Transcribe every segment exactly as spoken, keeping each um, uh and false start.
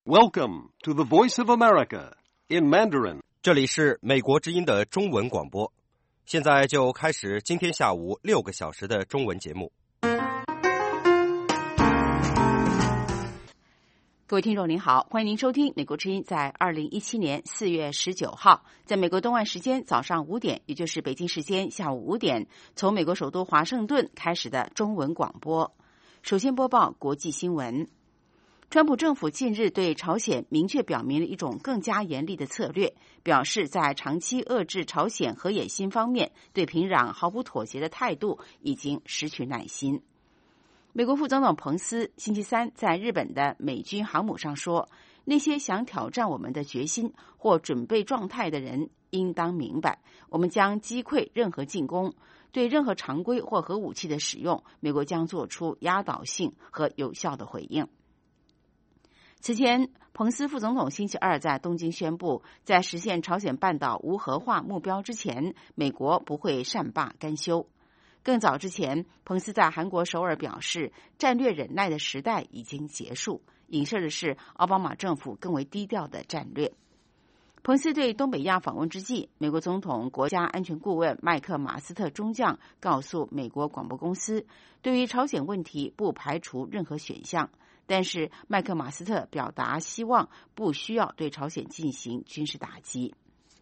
Welcome to the Voice of America in Mandarin. 这里是美国之音的中文广播，现在就开始今天下午六个小时的中文节目。 各位听众您好，欢迎您收听美国之音在二零一七年四月十九号，在美国东岸时间早上五点，也就是北京时间下午五点，从美国首都华盛顿开始的中文广播。首先播报国际新闻。川普政府近日对朝鲜明确表明了一种更加严厉的策略，表示在长期遏制朝鲜核野心方面，对平壤毫不妥协的态度已经失去耐心。美国副总统彭斯星期三在日本的美军航母上说，那些想挑战我们的决心或准备状态的人应当明白，我们将击溃任何进攻，对任何常规或核武器的使用，美国将做出压倒性和有效的回应。此前，彭斯副总统星期二在东京宣布，在实现朝鲜半岛无核化目标之前，美国不会善罢甘休。更早之前，彭斯在韩国首尔表示，战略忍耐的时代已经结束，影射的是奥巴马政府更为低调的战略。彭斯对东北亚访问之际，美国总统国家安全顾问麦克马斯特中将告诉美国广播公司，对于朝鲜问题不排除任何选项，但是麦克马斯特表达希望不需要对朝鲜进行军事打击。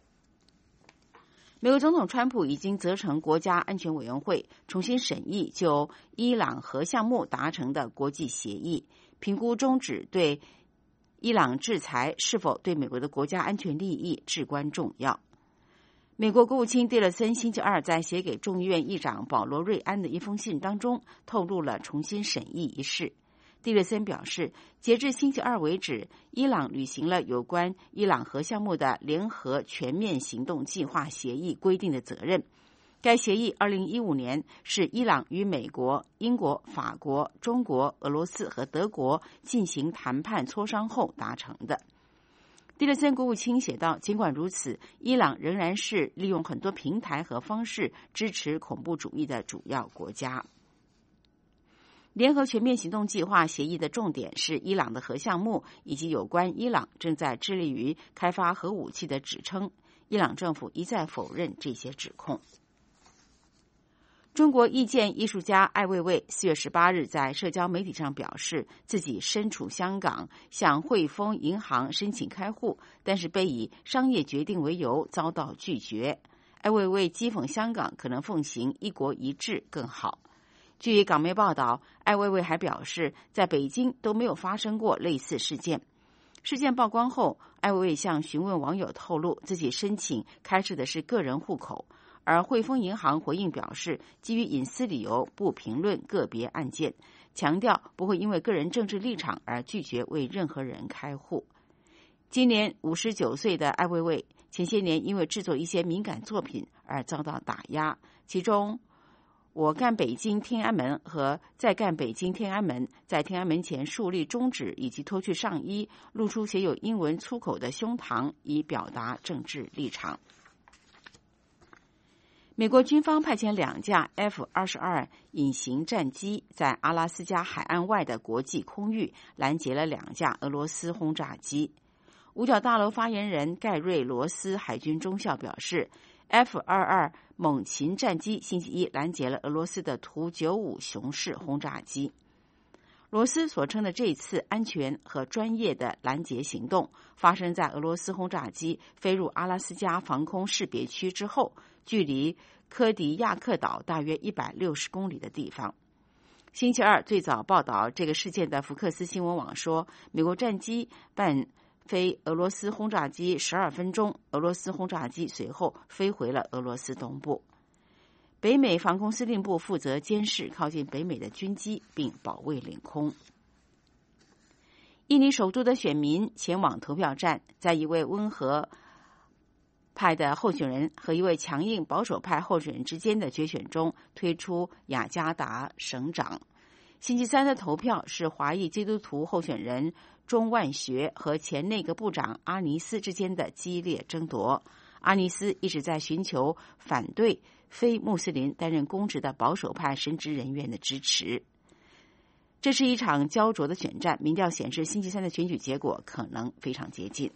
美国总统川普已经责成国家安全委员会重新审议就伊朗核项目达成的国际协议，评估终止对伊朗制裁是否对美国的国家安全利益至关重要。美国国务卿蒂勒森星期二在写给众议院议长保罗·瑞安的一封信当中透露了重新审议一事。蒂勒森表示，截至星期二为止，伊朗履行了有关伊朗核项目的联合全面行动计划协议规定的责任。该协议二零一五年是伊朗与美国、英国、法国、中国、俄罗斯和德国进行谈判磋商后达成的。蒂勒森国务卿写道，尽管如此，伊朗仍然是利用很多平台和方式支持恐怖主义的主要国家。联合全面行动计划协议的重点是伊朗的核项目以及有关伊朗正在致力于开发核武器的指称。伊朗政府一再否认这些指控。中国意见艺术家艾未未四月十八日在社交媒体上表示，自己身处香港，向汇丰银行申请开户，但是被以商业决定为由遭到拒绝。艾未未讥讽香港可能奉行一国一制更好。据港媒报道，艾未未还表示，在北京都没有发生过类似事件。事件曝光后，艾未未向询问网友透露，自己申请开设的是个人户口，而汇丰银行回应表示，基于隐私理由不评论个别案件，强调不会因为个人政治立场而拒绝为任何人开户。今年五十九岁的艾未未，前些年因为制作一些敏感作品而遭到打压，其中我干北京天安门和再干北京天安门，在天安门前竖立中指以及脱去上衣，露出写有英文粗口的胸膛，以表达政治立场。美国军方派遣两架 F 二十二 隐形战机在阿拉斯加海岸外的国际空域拦截了两架俄罗斯轰炸机。五角大楼发言人盖瑞罗斯海军中校表示， F 二十二 猛禽战机星期一拦截了俄罗斯的图九五熊式轰炸机。罗斯所称的这次安全和专业的拦截行动发生在俄罗斯轰炸机飞入阿拉斯加防空识别区之后，距离科迪亚克岛大约一百六十公里的地方。星期二最早报道这个事件的福克斯新闻网说，美国战机伴飞俄罗斯轰炸机十二分钟，俄罗斯轰炸机随后飞回了俄罗斯东部。北美防空司令部负责监视靠近北美的军机，并保卫领空。印尼首都的选民前往投票站，在一位温和派的候选人和一位强硬保守派候选人之间的决选中推出雅加达省长。星期三的投票是华裔基督徒候选人钟万学和前内阁部长阿尼斯之间的激烈争夺。阿尼斯一直在寻求反对非穆斯林担任公职的保守派神职人员的支持。 这是一场焦灼的选战，民调显示星期三的选举结果可能非常接近。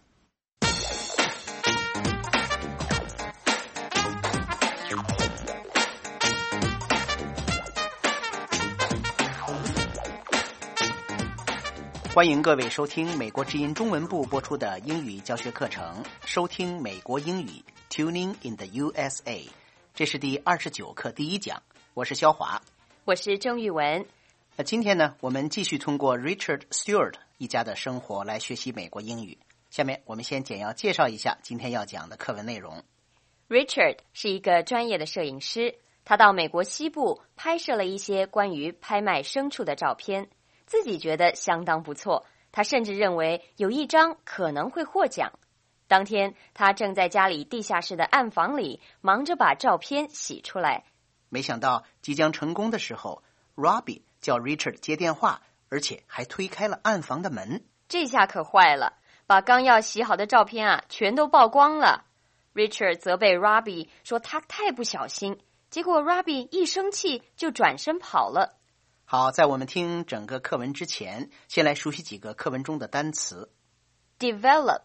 欢迎各位收听美国之音中文部播出的英语教学课程，收听美国英语 Tuning in the U S A， 这是第二十九课第一讲，我是肖华， 我是郑玉文。 那今天呢，我们继续通过 Richard Stewart 一家的生活来学习美国英语。下面我们先简要介绍一下今天要讲的课文内容。 Richard 是一个专业的摄影师，他到美国西部拍摄了一些关于拍卖牲畜的照片，自己觉得相当不错，他甚至认为有一张可能会获奖。当天，他正在家里地下室的暗房里忙着把照片洗出来。 没想到即将成功的时候 Robbie 叫 Richard 接电话，而且还推开了暗房的门。 这下可坏了，把刚要洗好的照片啊全都曝光了。Richard 责备 Robbie 说他太不小心，结果 Robbie 一生气就转身跑了。 好，在我们听整个课文之前，先来熟悉几个课文中的单词。 Develop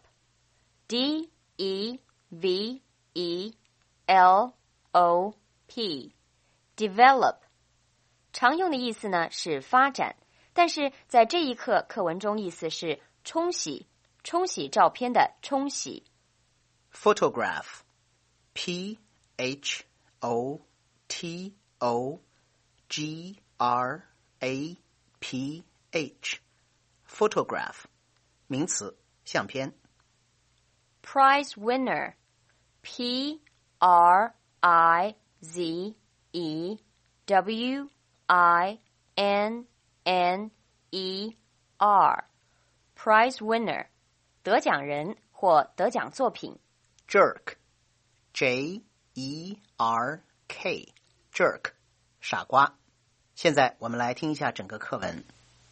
D E V E L O P Develop 常用的意思呢是发展，但是在这一课课文中意思是冲洗，冲洗照片的冲洗。 Photograph P H O T O G R A P H Photograph 名词，相片。 Prize winner P R I Z E W I N N E R Prize winner 得奖人或得奖作品。 Jerk J E R K Jerk 傻瓜。现在我们来听一下整个课文。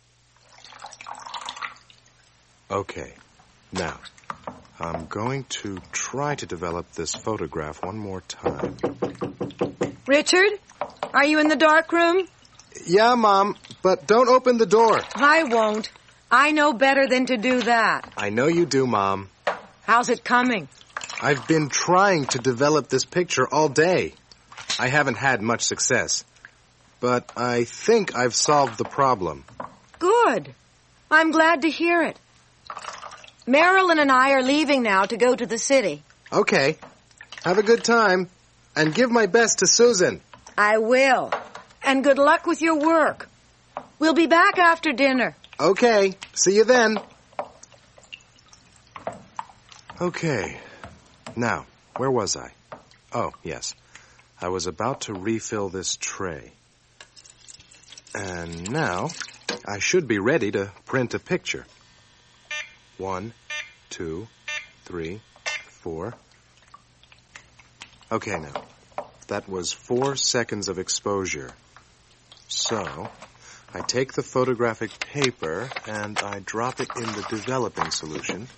Okay, now I'm going to try to develop this photograph one more time. Richard, are you in the dark room? Yeah, Mom, but don't open the door. I won't. I know better than to do that. I know you do, Mom. How's it coming? I've been trying to develop this picture all day. I haven't had much success, but I think I've solved the problem. Good. I'm glad to hear it. Marilyn and I are leaving now to go to the city. Okay. Have a good time, and give my best to Susan. I will. And good luck with your work. We'll be back after dinner. Okay. See you then. Okay. Now, where was I? Oh, yes. I was about to refill this tray. And now, I should be ready to print a picture. One, two, three, four. Okay, now. That was four seconds of exposure. So, I take the photographic paper and I drop it in the developing solution.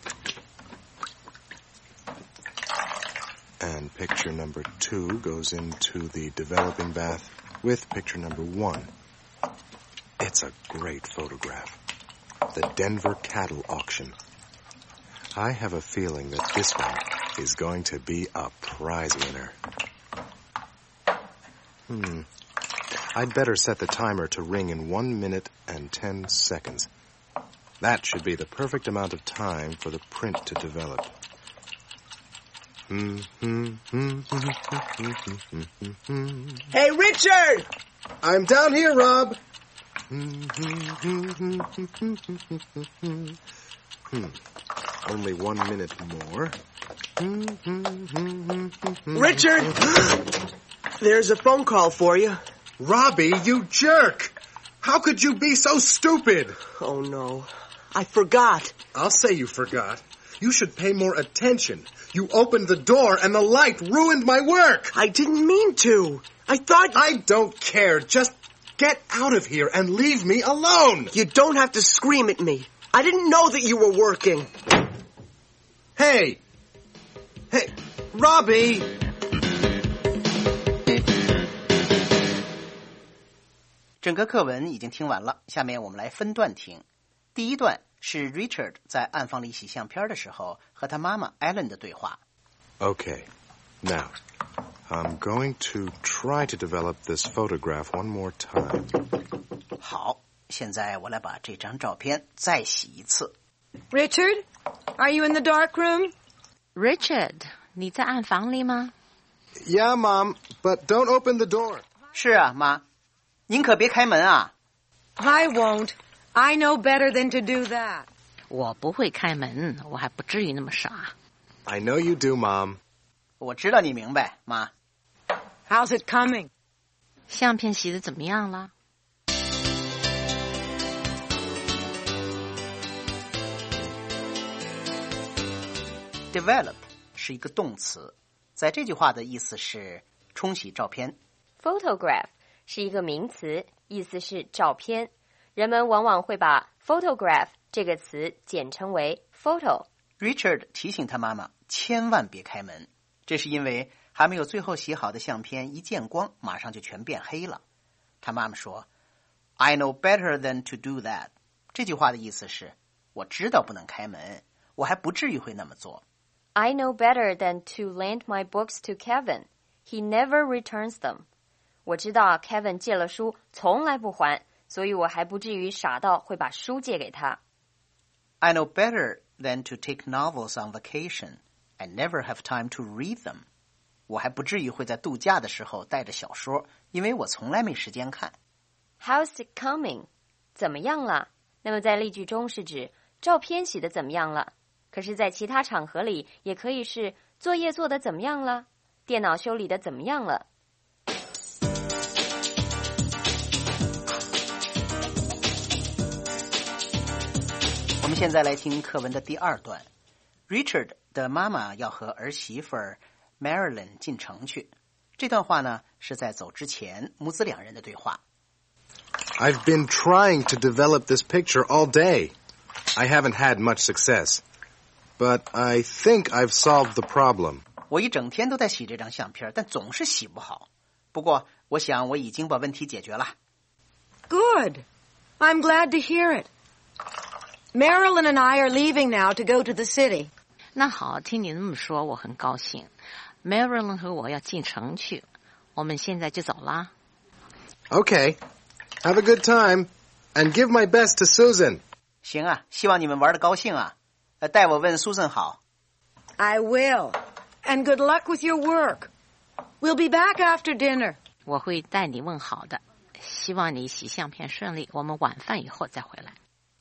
And picture number two goes into the developing bath with picture number one. It's a great photograph. The Denver Cattle Auction. I have a feeling that this one is going to be a prize winner. Hmm. I'd better set the timer to ring in one minute and ten seconds. That should be the perfect amount of time for the print to develop. Hey, Richard! I'm down here, Rob. Hmm. Only one minute more. Richard! There's a phone call for you. Robbie, you jerk! How could you be so stupid? Oh, no. I forgot. I'll say you forgot. You should pay more attention. You opened the door and the light ruined my work. I didn't mean to. I thought... I don't care. Just get out of here and leave me alone. You don't have to scream at me. I didn't know that you were working. Hey. Hey, Robbie. 整个课文已经听完了，下面我们来分段听。第一段是 Richard 在暗房里洗相片的时候和他妈妈 Ellen 的对话。 Okay, now, I'm going to try to develop this photograph one more time. 好，现在我来把这张照片再洗一次。 Richard, are you in the dark room? Richard, 你在暗房里吗？ Yeah, Mom, but don't open the door. 是啊，妈，您可别开门啊。 I won't. I know better than to do that. 我不会开门，我还不至于那么傻。 I know you do, Mom. 我知道你明白，妈。 How's it coming? 相片洗得怎么样了？ Develop 是一个动词，在这句话的意思是冲洗照片。 Photograph 是一个名词，意思是照片。人们往往会把 photograph 这个词简称为 photo。 Richard 提醒他妈妈千万别开门，这是因为还没有最后洗好的相片一见光，马上就全变黑了。他妈妈说 I know better than to do that。 这句话的意思是我知道不能开门，我还不至于会那么做。 I know better than to lend my books to Kevin. He never returns them. 我知道 Kevin 借了书从来不还，所以我还不至于傻到会把书借给他。 I know better than to take novels on vacation. I never have time to read them. 我还不至于会在度假的时候带着小说，因为我从来没时间看。 How's it coming? 怎么样了？那么在例句中是指照片洗得怎么样了？可是在其他场合里也可以是作业做得怎么样了？电脑修理得怎么样了？ 我们现在来听课文的第二段。Richard 的妈妈要和儿媳妇 Marilyn 进城去。这段话呢，是在走之前母子两人的对话。 I've been trying to develop this picture all day. I haven't had much success, but I think I've solved the problem. 我一整天都在洗这张相片，但总是洗不好。不过，我想我已经把问题解决了。 Good. I'm glad to hear it. Marilyn and I are leaving now to go to the city. 那好，听你那么说，我很高兴。Marilyn 和我要进城去，我们现在就走啦。 Okay. Have a good time, and give my best to Susan. 行啊，希望你们玩得高兴啊。呃，代我问 Susan 好。 I will. And good luck with your work. We'll be back after dinner. 我会代你问好的，希望你洗相片顺利，我们晚饭以后再回来。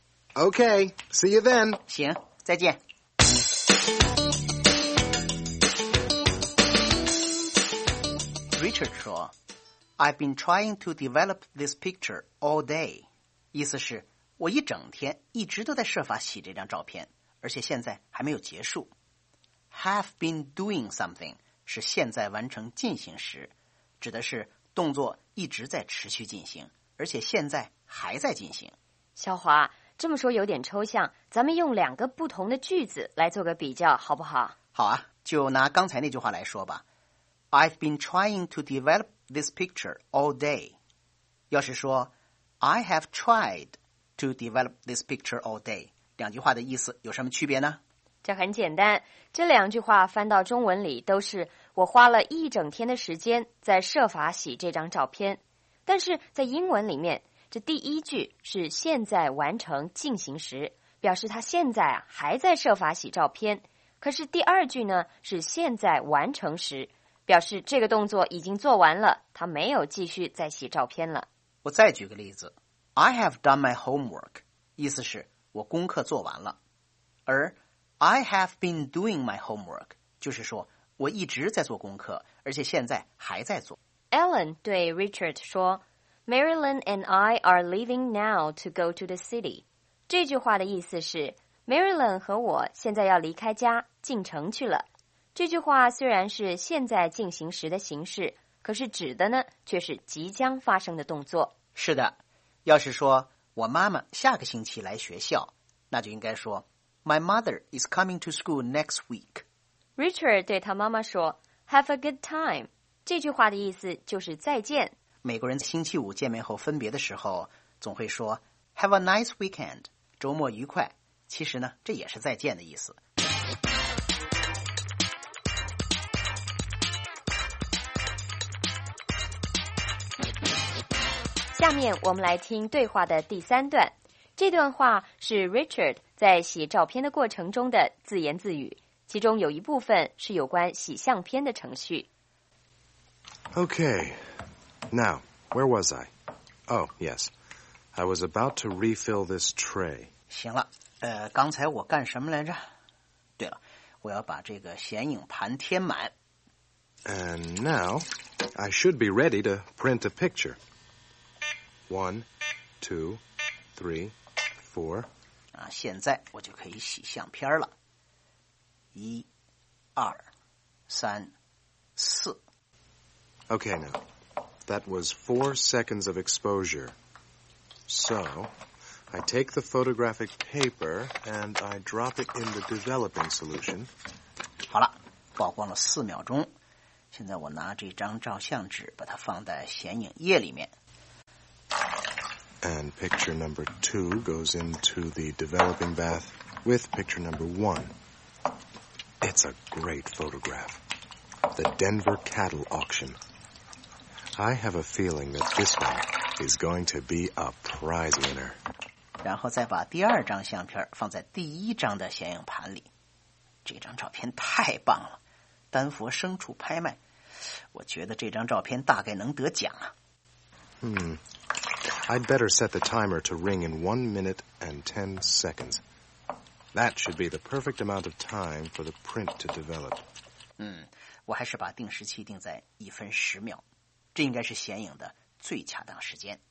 Okay, see you then. 行，再见。Richard 说 I've been trying to develop this picture all day. 意思是我一整天一直都在设法洗这张照片，而且现在还没有结束。Have been doing something 是现在完成进行时，指的是动作一直在持续进行，而且现在还在进行。 小华，这么说有点抽象，咱们用两个不同的句子来做个比较，好不好？ 好啊，就拿刚才那句话来说吧。I've been trying to develop this picture all day. 要是说 I have tried to develop this picture all day, 两句话的意思有什么区别呢？ 这很简单，这两句话翻到中文里都是我花了一整天的时间在设法洗这张照片。但是在英文里面，这第一句是现在完成进行时，表示他现在啊还在设法洗照片。可是第二句呢是现在完成时，表示这个动作已经做完了，他没有继续再洗照片了。 我再举个例子 I have done my homework 意思是我功课做完了，而 I have been doing my homework 就是说我一直在做功课，而且现在还在做。 Ellen 对 Richard 说 Marilyn and I are leaving now to go to the city. 这句话的意思是 Marilyn 和我现在要离开家进城去了。这句话虽然是现在进行时的形式，可是指的呢却是即将发生的动作。 是的，要是说我妈妈下个星期来学校，那就应该说 My mother is coming to school next week. Richard 对他妈妈说 Have a good time. 这句话的意思就是再见。 美国人星期五见面后分别的时候，总会说 Have a nice weekend， 周末愉快。其实呢，这也是再见的意思。 下面我们来听对话的第三段。这段话是 Richard 在洗照片的过程中的自言自语，其中有一部分是有关洗相片的程序。 Okay, now, where was I? Oh, yes. I was about to refill this tray. 行了，呃，刚才我干什么来着？对了，我要把这个显影盘填满。 And now, I should be ready to print a picture. One, two, three, four. 啊，现在我就可以洗相片了。一、二、三、四。 Okay, now, that was four seconds of exposure. So, I take the photographic paper and I drop it in the developing solution. 好了，曝光了四秒钟。现在我拿这张照相纸，把它放在显影液里面。 And picture number two goes into the developing bath with picture number one. It's a great photograph. The Denver Cattle Auction. I have a feeling that this one is going to be a prize winner. 然后再把第二张相片放在第一张的显影盘里。这张照片太棒了，丹佛牲畜拍卖，我觉得这张照片大概能得奖啊。 Hmm. I'd better set the timer to ring in one minute and ten seconds. That should be the perfect amount of time for the print to develop. 嗯，我还是把定时器定在一分十秒，这应该是显影的最恰当时间。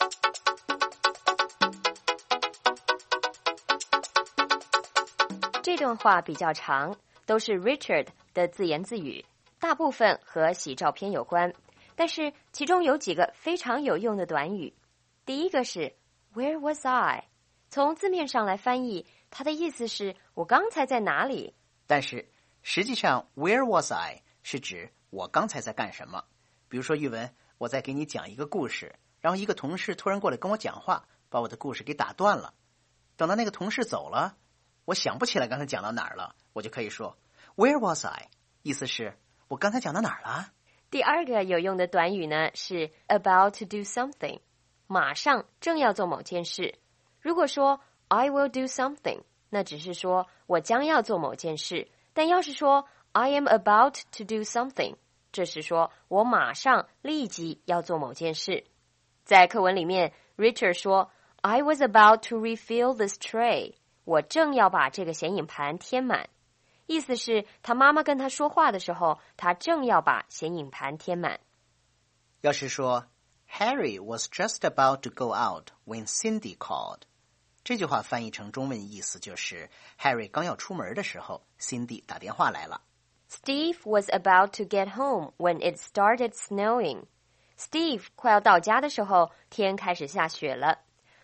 这段话比较长，都是 Richard 的自言自语，大部分和洗照片有关，但是其中有几个非常有用的短语。第一个是 Where was I？ 从字面上来翻译，它的意思是我刚才在哪里？ 但是实际上 Where was I 是指我刚才在干什么。比如说玉文，我在给你讲一个故事，然后一个同事突然过来跟我讲话，把我的故事给打断了。等到那个同事走了，我想不起来刚才讲到哪儿了，我就可以说 Where was I？ 意思是我刚才讲到哪儿了？ 第二个有用的短语呢是 about to do something， 马上正要做某件事。如果说 I will do something， 那只是说我将要做某件事，但要是说 I am about to do something， 这是说我马上立即要做某件事。在课文里面 Richard 说 I was about to refill this tray， 我正要把这个显影盘填满，意思是他妈妈跟他说话的时候，他正要把显影盘填满。 要是说 Harry was just about to go out when Cindy called， 这句话翻译成中文意思就是 Harry 刚要出门的时候 Cindy 打电话来了。 Steve was about to get home when it started snowing。 Steve 快要到家的时候，天开始下雪了。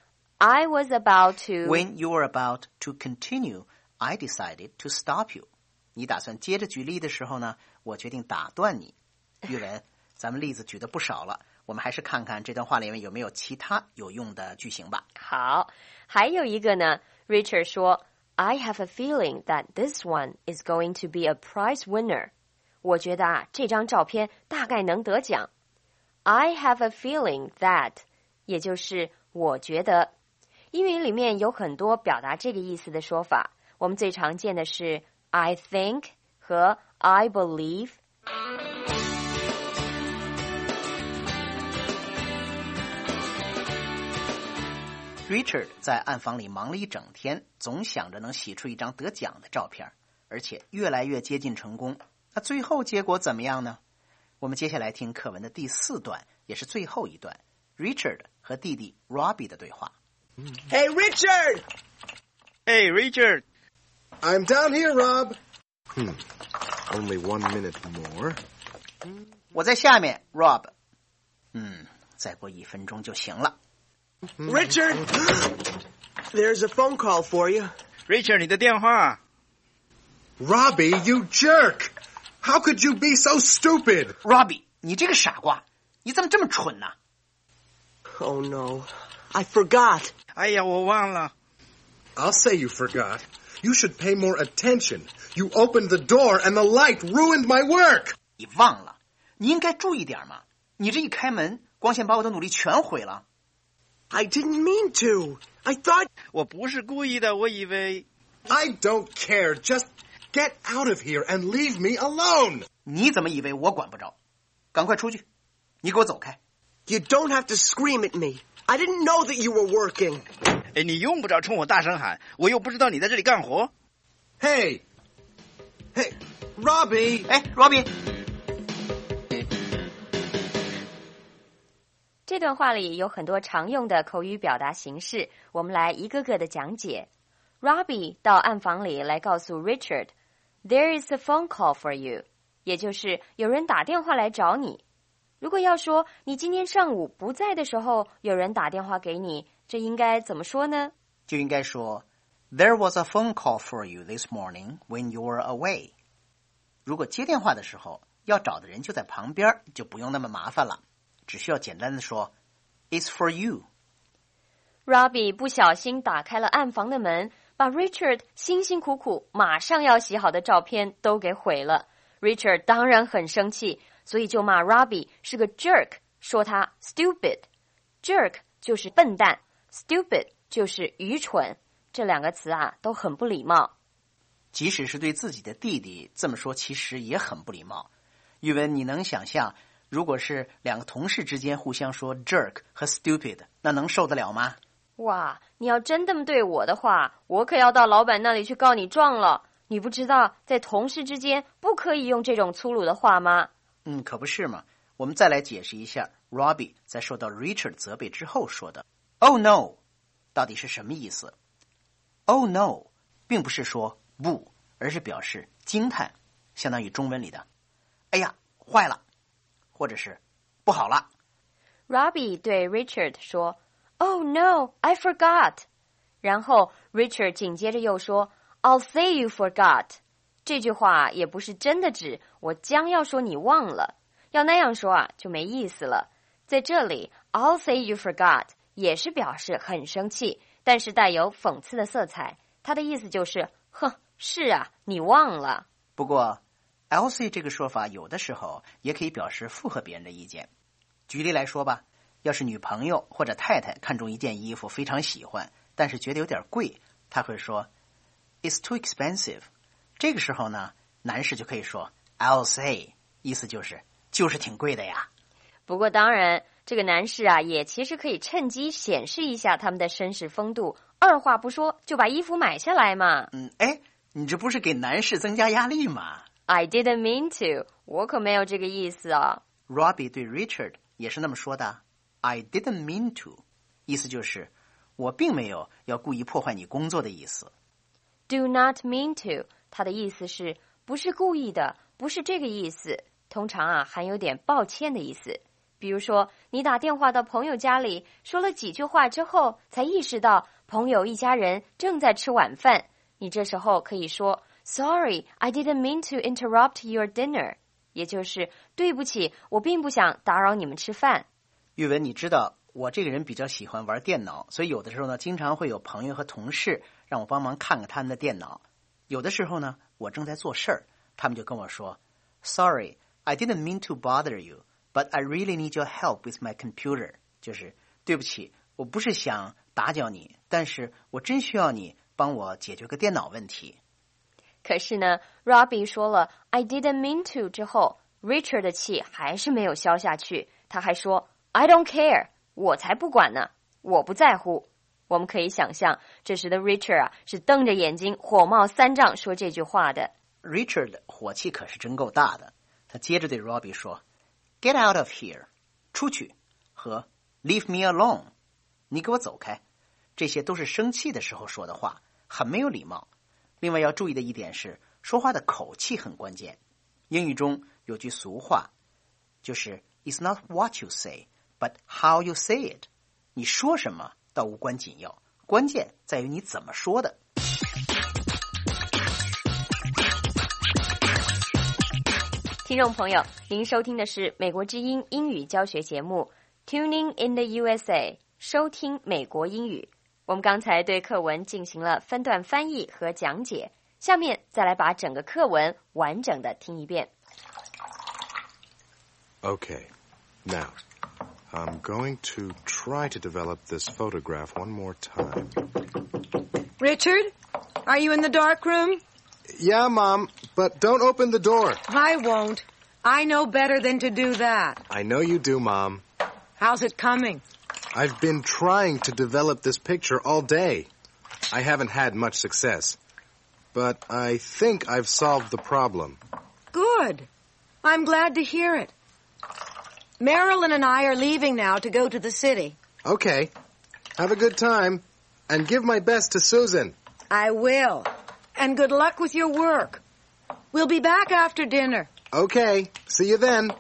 I was about to When you were about to continue, I decided to stop you。 你打算接着举例的时候呢，我决定打断你。玉文，咱们例子举得不少了，我们还是看看这段话里面有没有其他有用的句型吧。 好，还有一个呢 Richard 说 I have a feeling that this one is going to be a prize winner。 我觉得啊，这张照片大概能得奖。 I have a feeling that 也就是我觉得。英语里面有很多表达这个意思的说法，我们最常见的是 I think 和 I believe。 Richard 在暗房里忙了一整天，总想着能洗出一张得奖的照片，而且越来越接近成功。那最后结果怎么样呢？我们接下来听课文的第四段，也是最后一段 Richard 和弟弟 Robbie 的对话。 Hey, Richard! Hey, Richard! I'm down here, Rob. Hmm. Only one minute more. 我在下面 Rob。 嗯，再过一分钟就行了。 Richard! There's a phone call for you. Richard, 你的电话。 Robbie, you jerk! How could you be so stupid? Robbie, 你这个傻瓜，你怎么这么蠢呢？ Oh, no. I forgot. 哎呀，我忘了。 I'll say you forgot. You should pay more attention. You opened the door and the light ruined my work. 你忘了，你应该注意点嘛。你这一开门，光线把我的努力全毁了。 I didn't mean to. I thought... 我不是故意的，我以为。 I don't care. Just get out of here and leave me alone. 你怎么以为我管不着？赶快出去！你给我走开！ You don't have to scream at me. I didn't know that you were working. 哎，你用不着冲我大声喊，我又不知道你在这里干活。 Hey! Hey, Robbie! 哎 ，Robbie！ 这段话里有很多常用的口语表达形式，我们来一个个的讲解。Robbie 到暗房里来告诉 Richard, "There is a phone call for you." 也就是有人打电话来找你。如果要说你今天上午不在的时候有人打电话给你，这应该怎么说呢？ 就应该说 There was a phone call for you this morning when you were away. 如果接电话的时候要找的人就在旁边，就不用那么麻烦了，只需要简单的说 It's for you. Robbie 不小心打开了暗房的门，把 Richard 辛辛苦苦马上要洗好的照片都给毁了。Richard 当然很生气，所以就骂 Robbie 是个 jerk， 说他 stupid。jerk 就是笨蛋， stupid 就是愚蠢，这两个词啊都很不礼貌。 即使是对自己的弟弟这么说，其实也很不礼貌。玉文，你能想象如果是两个同事之间互相说 jerk 和 stupid， 那能受得了吗？ 哇，你要真这么对我的话，我可要到老板那里去告你状了。你不知道在同事之间不可以用这种粗鲁的话吗？ 嗯，可不是嘛。我们再来解释一下 Robbie 在受到 Richard 责备之后说的 Oh no 到底是什么意思。 Oh no 并不是说不，而是表示惊叹，相当于中文里的哎呀坏了，或者是不好了。 Robbie 对 Richard 说 Oh no, I forgot. 然后 Richard 紧接着又说I'll say you forgot. 这句话也不是真的指我将要说你忘了，要那样说啊就没意思了。在这里 I'll say you forgot 也是表示很生气，但是带有讽刺的色彩，它的意思就是哼，是啊，你忘了。 不过 I'll say 这个说法有的时候也可以表示附和别人的意见。举例来说吧，要是女朋友或者太太看中一件衣服非常喜欢，但是觉得有点贵，她会说It's too expensive. 这个时候呢，男士就可以说 I'll say， 意思就是就是挺贵的呀。 不过当然，这个男士啊，也其实可以趁机显示一下他们的绅士风度，二话不说就把衣服买下来嘛。 嗯，哎，你这不是给男士增加压力吗？ I didn't mean to. 我可没有这个意思啊。 Robbie 对 Richard 也是那么说的 I didn't mean to， 意思就是我并没有要故意破坏你工作的意思。 Do not mean to， 它的意思是不是故意的，不是这个意思，通常啊含有点抱歉的意思。比如说你打电话到朋友家里，说了几句话之后才意识到朋友一家人正在吃晚饭，你这时候可以说 Sorry, I didn't mean to interrupt your dinner， 也就是对不起，我并不想打扰你们吃饭。 玉文，你知道我这个人比较喜欢玩电脑，所以有的时候呢经常会有朋友和同事让我帮忙看看他们的电脑。有的时候呢我正在做事儿，他们就跟我说 Sorry, I didn't mean to bother you, but I really need your help with my computer， 就是对不起，我不是想打搅你，但是我真需要你帮我解决个电脑问题。 可是呢 Robbie 说了 I didn't mean to 之后， Richard 的气还是没有消下去，他还说 I don't care， 我才不管呢，我不在乎。我们可以想象这时的 Richard 啊是瞪着眼睛火冒三丈说这句话的。 Richard 火气可是真够大的，他接着对 Robbie 说 Get out of here， 出去，和 Leave me alone， 你给我走开，这些都是生气的时候说的话，很没有礼貌。另外要注意的一点是，说话的口气很关键。英语中有句俗话，就是 It's not what you say, but how you say it。 你说什么倒无关紧要，关键在于你怎么说的。 听众朋友，您收听的是美国之音英语教学节目 Tuning in the U S A， 收听美国英语。我们刚才对课文进行了分段翻译和讲解，下面再来把整个课文完整的听一遍。 Okay, now, I'm going to try to develop this photograph one more time. Richard, are you in the dark room? Yeah, Mom, but don't open the door. I won't. I know better than to do that. I know you do, Mom. How's it coming? I've been trying to develop this picture all day. I haven't had much success. But I think I've solved the problem. Good. I'm glad to hear it. Marilyn and I are leaving now to go to the city. Okay. Have a good time. And give my best to Susan. I will. And good luck with your work. We'll be back after dinner. Okay. See you then.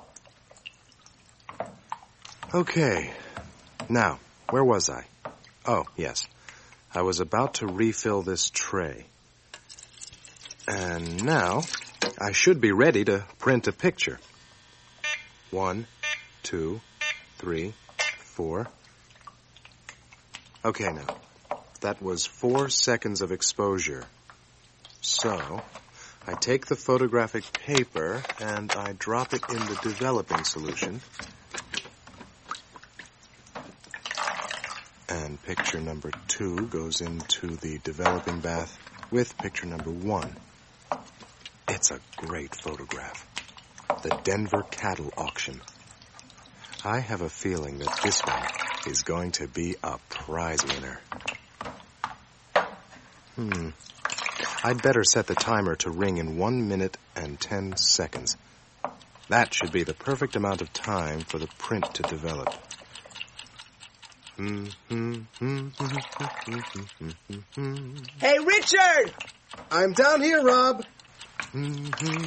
Okay. Now, where was I? Oh, yes. I was about to refill this tray. And now, I should be ready to print a picture. One, two, three, four. Okay, now. That was four seconds of exposure. So, I take the photographic paper and I drop it in the developing solution. And picture number two goes into the developing bath with picture number one. It's a great photograph. The Denver Cattle Auction. I have a feeling that this one is going to be a prize winner. Hmm. I'd better set the timer to ring in one minute and ten seconds. That should be the perfect amount of time for the print to develop. Hey, Richard! I'm down here, Rob. Hmm.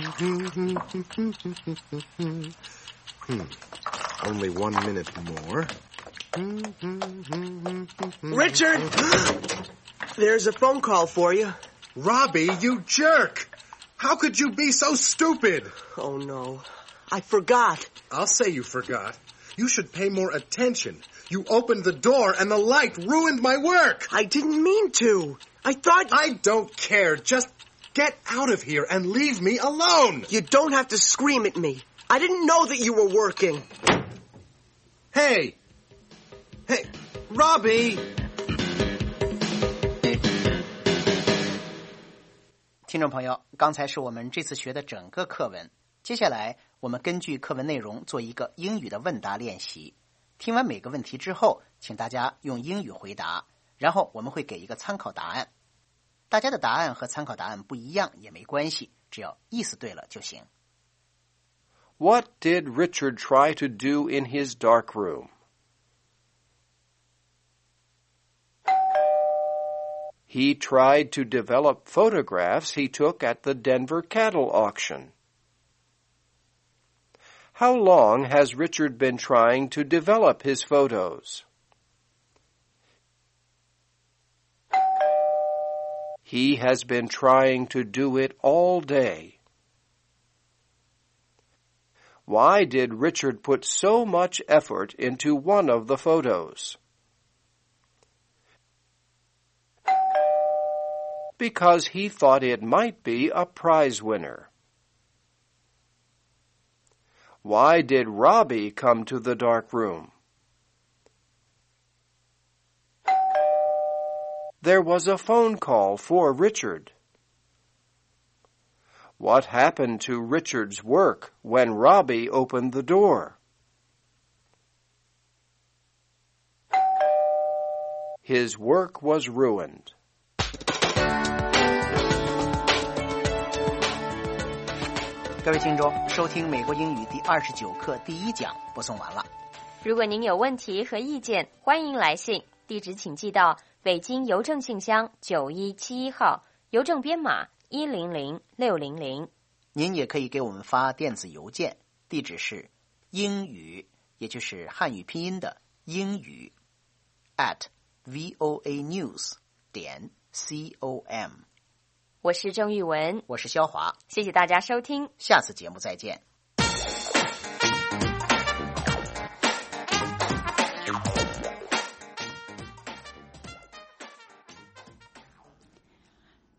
Only one minute more. Richard! There's a phone call for you. Robbie, you jerk! How could you be so stupid? Oh, no. I forgot. I'll say you forgot. You should pay more attention. You opened the door and the light ruined my work. I didn't mean to. I thought... I don't care. Just get out of here and leave me alone. You don't have to scream at me. I didn't know that you were working. Hey! Hey, Robbie! 听众朋友，刚才是我们这次学的整个课文。接下来，我们根据课文内容做一个英语的问答练习。听完每个问题之后，请大家用英语回答，然后我们会给一个参考答案。大家的答案和参考答案不一样也没关系，只要意思对了就行。 What did Richard try to do in his dark room? He tried to develop photographs he took at the Denver Cattle Auction. How long has Richard been trying to develop his photos? He has been trying to do it all day. Why did Richard put so much effort into one of the photos? Because he thought it might be a prize winner. Why did Robbie come to the dark room? There was a phone call for Richard. What happened to Richard's work when Robbie opened the door? His work was ruined. 各位听众，收听美国英语第二十九课第一讲播送完了。 如果您有问题和意见，欢迎来信，地址请寄到北京邮政信箱九一七一号，邮政编码一零零六零零。 您也可以给我们发电子邮件，地址是英语，也就是汉语拼音的英语 at voanews 点 com。 我是郑玉文， 我是肖华， 谢谢大家收听， 下次节目再见。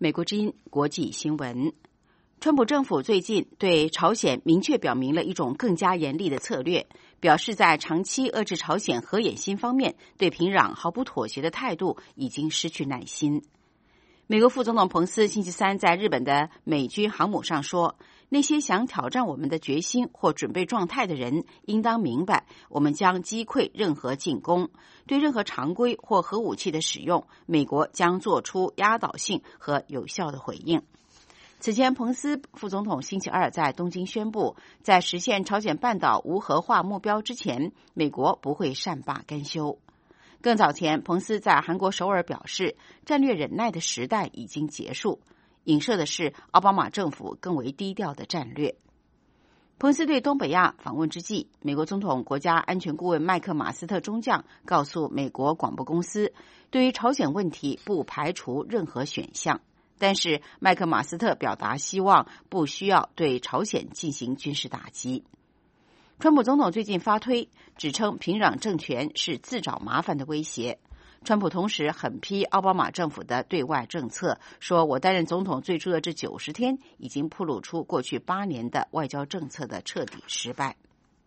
美国之音国际新闻。川普政府最近对朝鲜明确表明了一种更加严厉的策略，表示在长期遏制朝鲜核演习方面，对平壤毫不妥协的态度已经失去耐心。美国副总统彭斯星期三在日本的美军航母上说，那些想挑战我们的决心或准备状态的人应当明白，我们将击溃任何进攻，对任何常规或核武器的使用，美国将做出压倒性和有效的回应。此前，彭斯副总统星期二在东京宣布，在实现朝鲜半岛无核化目标之前，美国不会善罢甘休。更早前，彭斯在韩国首尔表示，战略忍耐的时代已经结束，影射的是奥巴马政府更为低调的战略。彭斯对东北亚访问之际，美国总统国家安全顾问麦克马斯特中将告诉美国广播公司，对于朝鲜问题不排除任何选项。但是麦克马斯特表达希望不需要对朝鲜进行军事打击。川普总统最近发推指称平壤政权是自找麻烦的威胁。川普同时狠批奥巴马政府的对外政策，说我担任总统最初的这九十天已经暴露出过去八年的外交政策的彻底失败。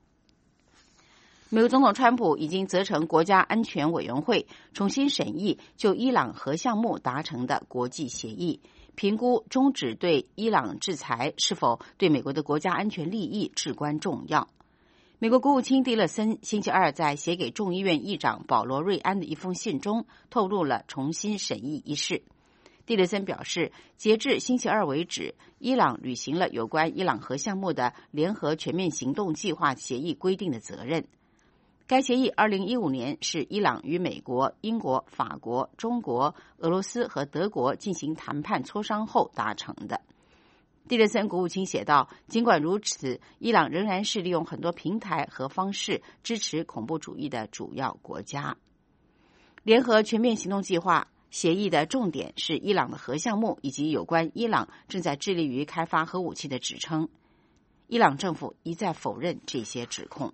美国总统川普已经责成国家安全委员会重新审议就伊朗核项目达成的国际协议，评估终止对伊朗制裁是否对美国的国家安全利益至关重要。美国国务卿蒂勒森星期二在写给众议院议长保罗·瑞安的一封信中透露了重新审议一事。蒂勒森表示，截至星期二为止，伊朗履行了有关伊朗核项目的联合全面行动计划协议规定的责任。该协议二零一五年是伊朗与美国、英国、法国、中国、俄罗斯和德国进行谈判磋商后达成的。蒂勒森国务卿写道，尽管如此，伊朗仍然是利用很多平台和方式支持恐怖主义的主要国家。联合全面行动计划协议的重点是伊朗的核项目以及有关伊朗正在致力于开发核武器的指称。伊朗政府一再否认这些指控。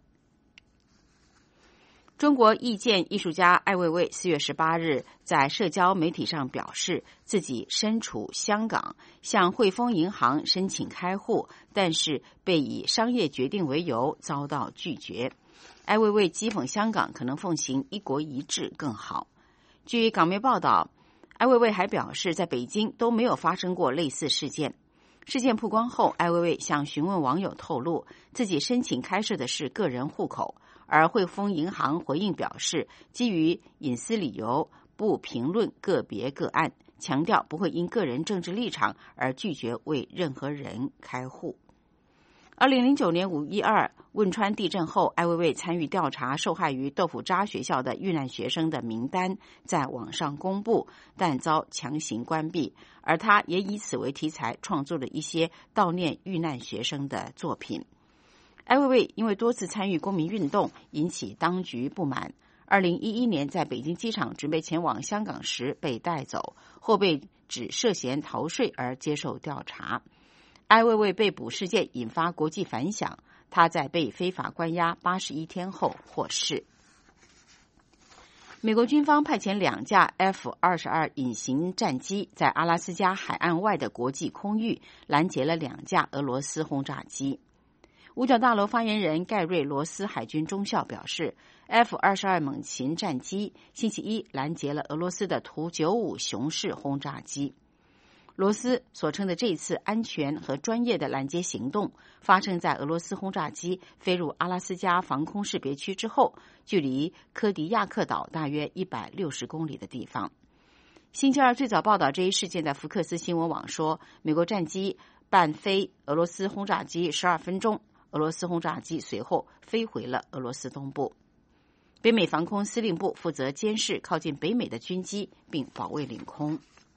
中国意见艺术家艾未未四月十八日在社交媒体上表示，自己身处香港，向汇丰银行申请开户，但是被以商业决定为由遭到拒绝。艾未未讥讽香港可能奉行一国一制更好。据港媒报道，艾未未还表示，在北京都没有发生过类似事件。事件曝光后，艾未未向询问网友透露，自己申请开设的是个人户口，而汇丰银行回应表示，基于隐私理由不评论个别个案，强调不会因个人政治立场而拒绝为任何人开户。二零零九年五一二汶川地震后，艾未未参与调查受害于豆腐渣学校的遇难学生的名单在网上公布，但遭强行关闭，而他也以此为题材创作了一些悼念遇难学生的作品。艾未未因为多次参与公民运动引起当局不满，二零一一年在北京机场准备前往香港时被带走，后被指涉嫌逃税而接受调查。艾未未被捕事件引发国际反响，他在被非法关押八十一天后获释。美国军方派遣两架 F 二十二 隐形战机在阿拉斯加海岸外的国际空域拦截了两架俄罗斯轰炸机。五角大楼发言人盖瑞罗斯海军中校表示， F 二十二 猛禽战机星期一拦截了俄罗斯的图九五雄式轰炸机。罗斯所称的这次安全和专业的拦截行动发生在俄罗斯轰炸机飞入阿拉斯加防空识别区之后，距离科迪亚克岛大约一百六十公里的地方。星期二最早报道这一事件的福克斯新闻网说，美国战机伴飞俄罗斯轰炸机十二分钟，俄罗斯轰炸机随后飞回了俄罗斯东部。北美防空司令部负责监视靠近北美的军机并保卫领空。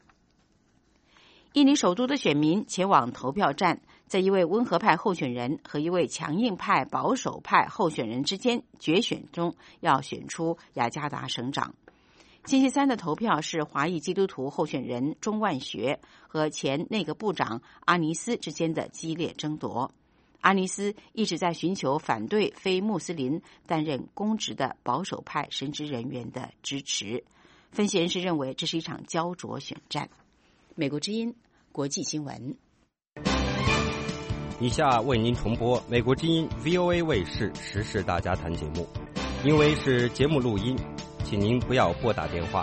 印尼首都的选民前往投票站，在一位温和派候选人和一位强硬派保守派候选人之间决选中，要选出雅加达省长。星期三的投票是华裔基督徒候选人钟万学和前内阁部长阿尼斯之间的激烈争夺。阿尼斯一直在寻求反对非穆斯林担任公职的保守派神职人员的支持。分析人士认为这是一场焦灼选战。 美国之音国际新闻。 以下为您重播美国之音 V O A 卫视时事大家谈节目，因为是节目录音，请您不要拨打电话。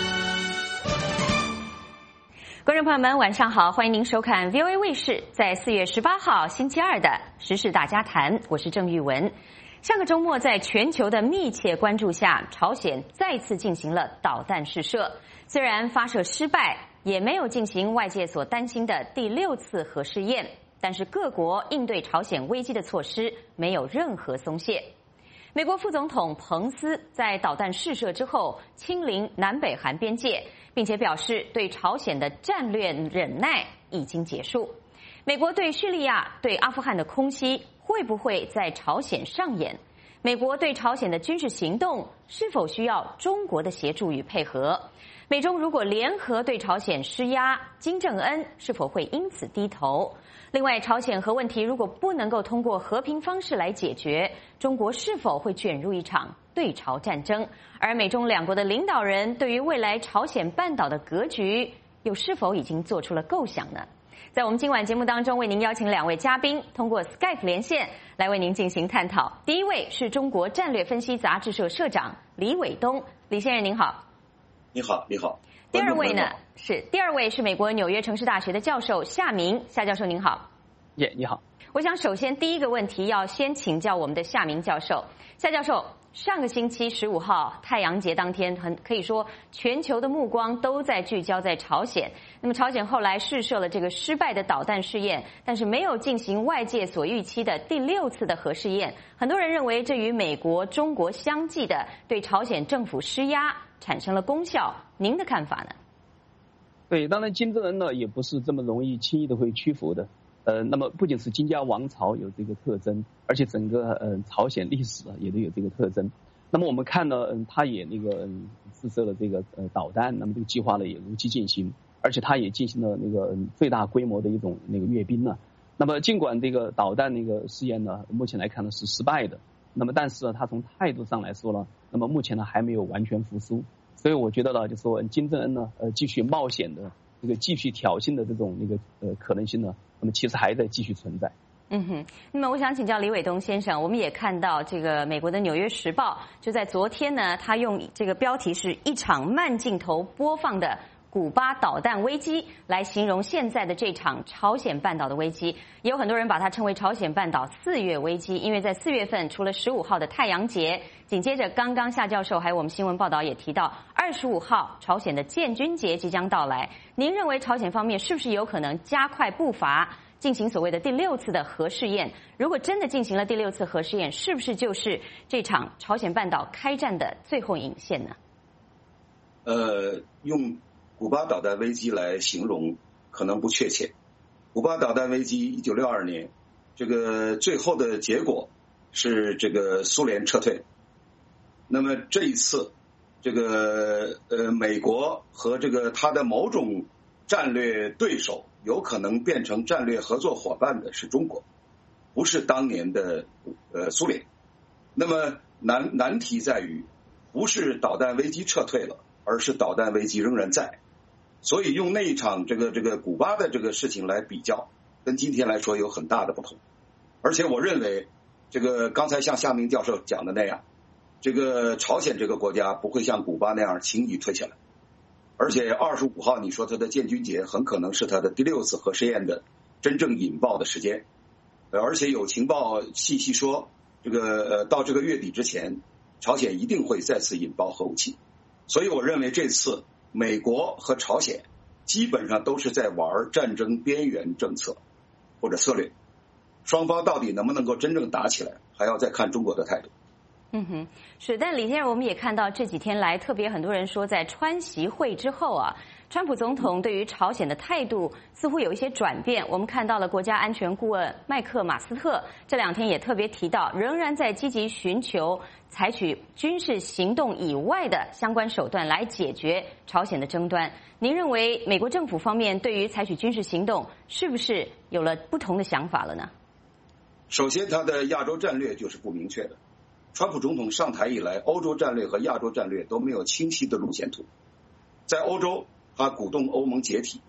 观众朋友们，晚上好，欢迎您收看 V O A 卫视在四月十八号星期二的时事大家谈，我是郑玉文。上个周末，在全球的密切关注下，朝鲜再次进行了导弹试射，虽然发射失败，也没有进行外界所担心的第六次核试验，但是各国应对朝鲜危机的措施没有任何松懈。美国副总统彭斯在导弹试射之后亲临南北韩边界，并且表示对朝鲜的战略忍耐已经结束。美国对叙利亚、对阿富汗的空袭会不会在朝鲜上演？美国对朝鲜的军事行动是否需要中国的协助与配合？美中如果联合对朝鲜施压，金正恩是否会因此低头？另外，朝鲜核问题如果不能够通过和平方式来解决，中国是否会卷入一场对朝战争？而美中两国的领导人对于未来朝鲜半岛的格局，又是否已经做出了构想呢？在我们今晚节目当中，为您邀请两位嘉宾通过 Skype 连线来为您进行探讨。第一位是中国战略分析杂志社社长李伟东，李先生您好。 你好，你好。 第二位呢是第二位是美国纽约城市大学的教授夏明，夏教授您好。 耶， yeah, 你好。 我想首先第一个问题要先请教我们的夏明教授。夏教授，上个星期十五号太阳节当天，很可以说全球的目光都在聚焦在朝鲜。那么朝鲜后来试射了这个失败的导弹试验，但是没有进行外界所预期的第六次的核试验。很多人认为这与美国、中国相继的对朝鲜政府施压产生了功效。您的看法呢？ 对，当然金正恩呢也不是这么容易轻易的会屈服的。呃，那么不仅是金家王朝有这个特征，而且整个呃朝鲜历史啊也都有这个特征。那么我们看呢，嗯，他也那个嗯试射了这个呃导弹，那么这个计划呢也如期进行，而且他也进行了那个、嗯、最大规模的一种那个阅兵呢。那么尽管这个导弹那个试验呢，目前来看呢是失败的，那么但是呢，他从态度上来说呢，那么目前呢还没有完全服输。所以我觉得呢，就说金正恩呢，呃，继续冒险的这个继续挑衅的这种那个呃可能性呢，那么其实还在继续存在。 嗯哼，那么我想请教李伟东先生，我们也看到这个美国的《纽约时报》就在昨天呢，他用这个标题是一场慢镜头播放的古巴导弹危机来形容现在的这场朝鲜半岛的危机，也有很多人把它称为朝鲜半岛四月危机，因为在四月份除了十五号的太阳节，紧接着刚刚夏教授还有我们新闻报道也提到二十五号朝鲜的建军节即将到来。您认为朝鲜方面是不是有可能加快步伐进行所谓的第六次的核试验？如果真的进行了第六次核试验，是不是就是这场朝鲜半岛开战的最后引线呢？ 呃，用古巴导弹危机来形容可能不确切。古巴导弹危机一九六二年，这个最后的结果是这个苏联撤退。那么这一次，这个呃美国和这个他的某种战略对手有可能变成战略合作伙伴的是中国，不是当年的呃苏联。那么难难题在于，不是导弹危机撤退了，而是导弹危机仍然在。所以用那一场这个这个古巴的这个事情来比较，跟今天来说有很大的不同。而且我认为，这个刚才像夏明教授讲的那样，这个朝鲜这个国家不会像古巴那样轻易退下来。而且二十五号你说他的建军节很可能是他的第六次核试验的真正引爆的时间。而且有情报信息说，这个呃到这个月底之前，朝鲜一定会再次引爆核武器。所以我认为这次美国和朝鲜基本上都是在玩战争边缘政策或者策略，双方到底能不能够真正打起来，还要再看中国的态度。 嗯哼，是。但李先生，我们也看到这几天来，特别很多人说，在川习会之后啊，川普总统对于朝鲜的态度似乎有一些转变。我们看到了国家安全顾问麦克马斯特这两天也特别提到，仍然在积极寻求采取军事行动以外的相关手段来解决朝鲜的争端。您认为美国政府方面对于采取军事行动是不是有了不同的想法了呢？ 首先，他的亚洲战略就是不明确的。川普总统上台以来，欧洲战略和亚洲战略都没有清晰的路线图。在欧洲，他鼓动欧盟解体；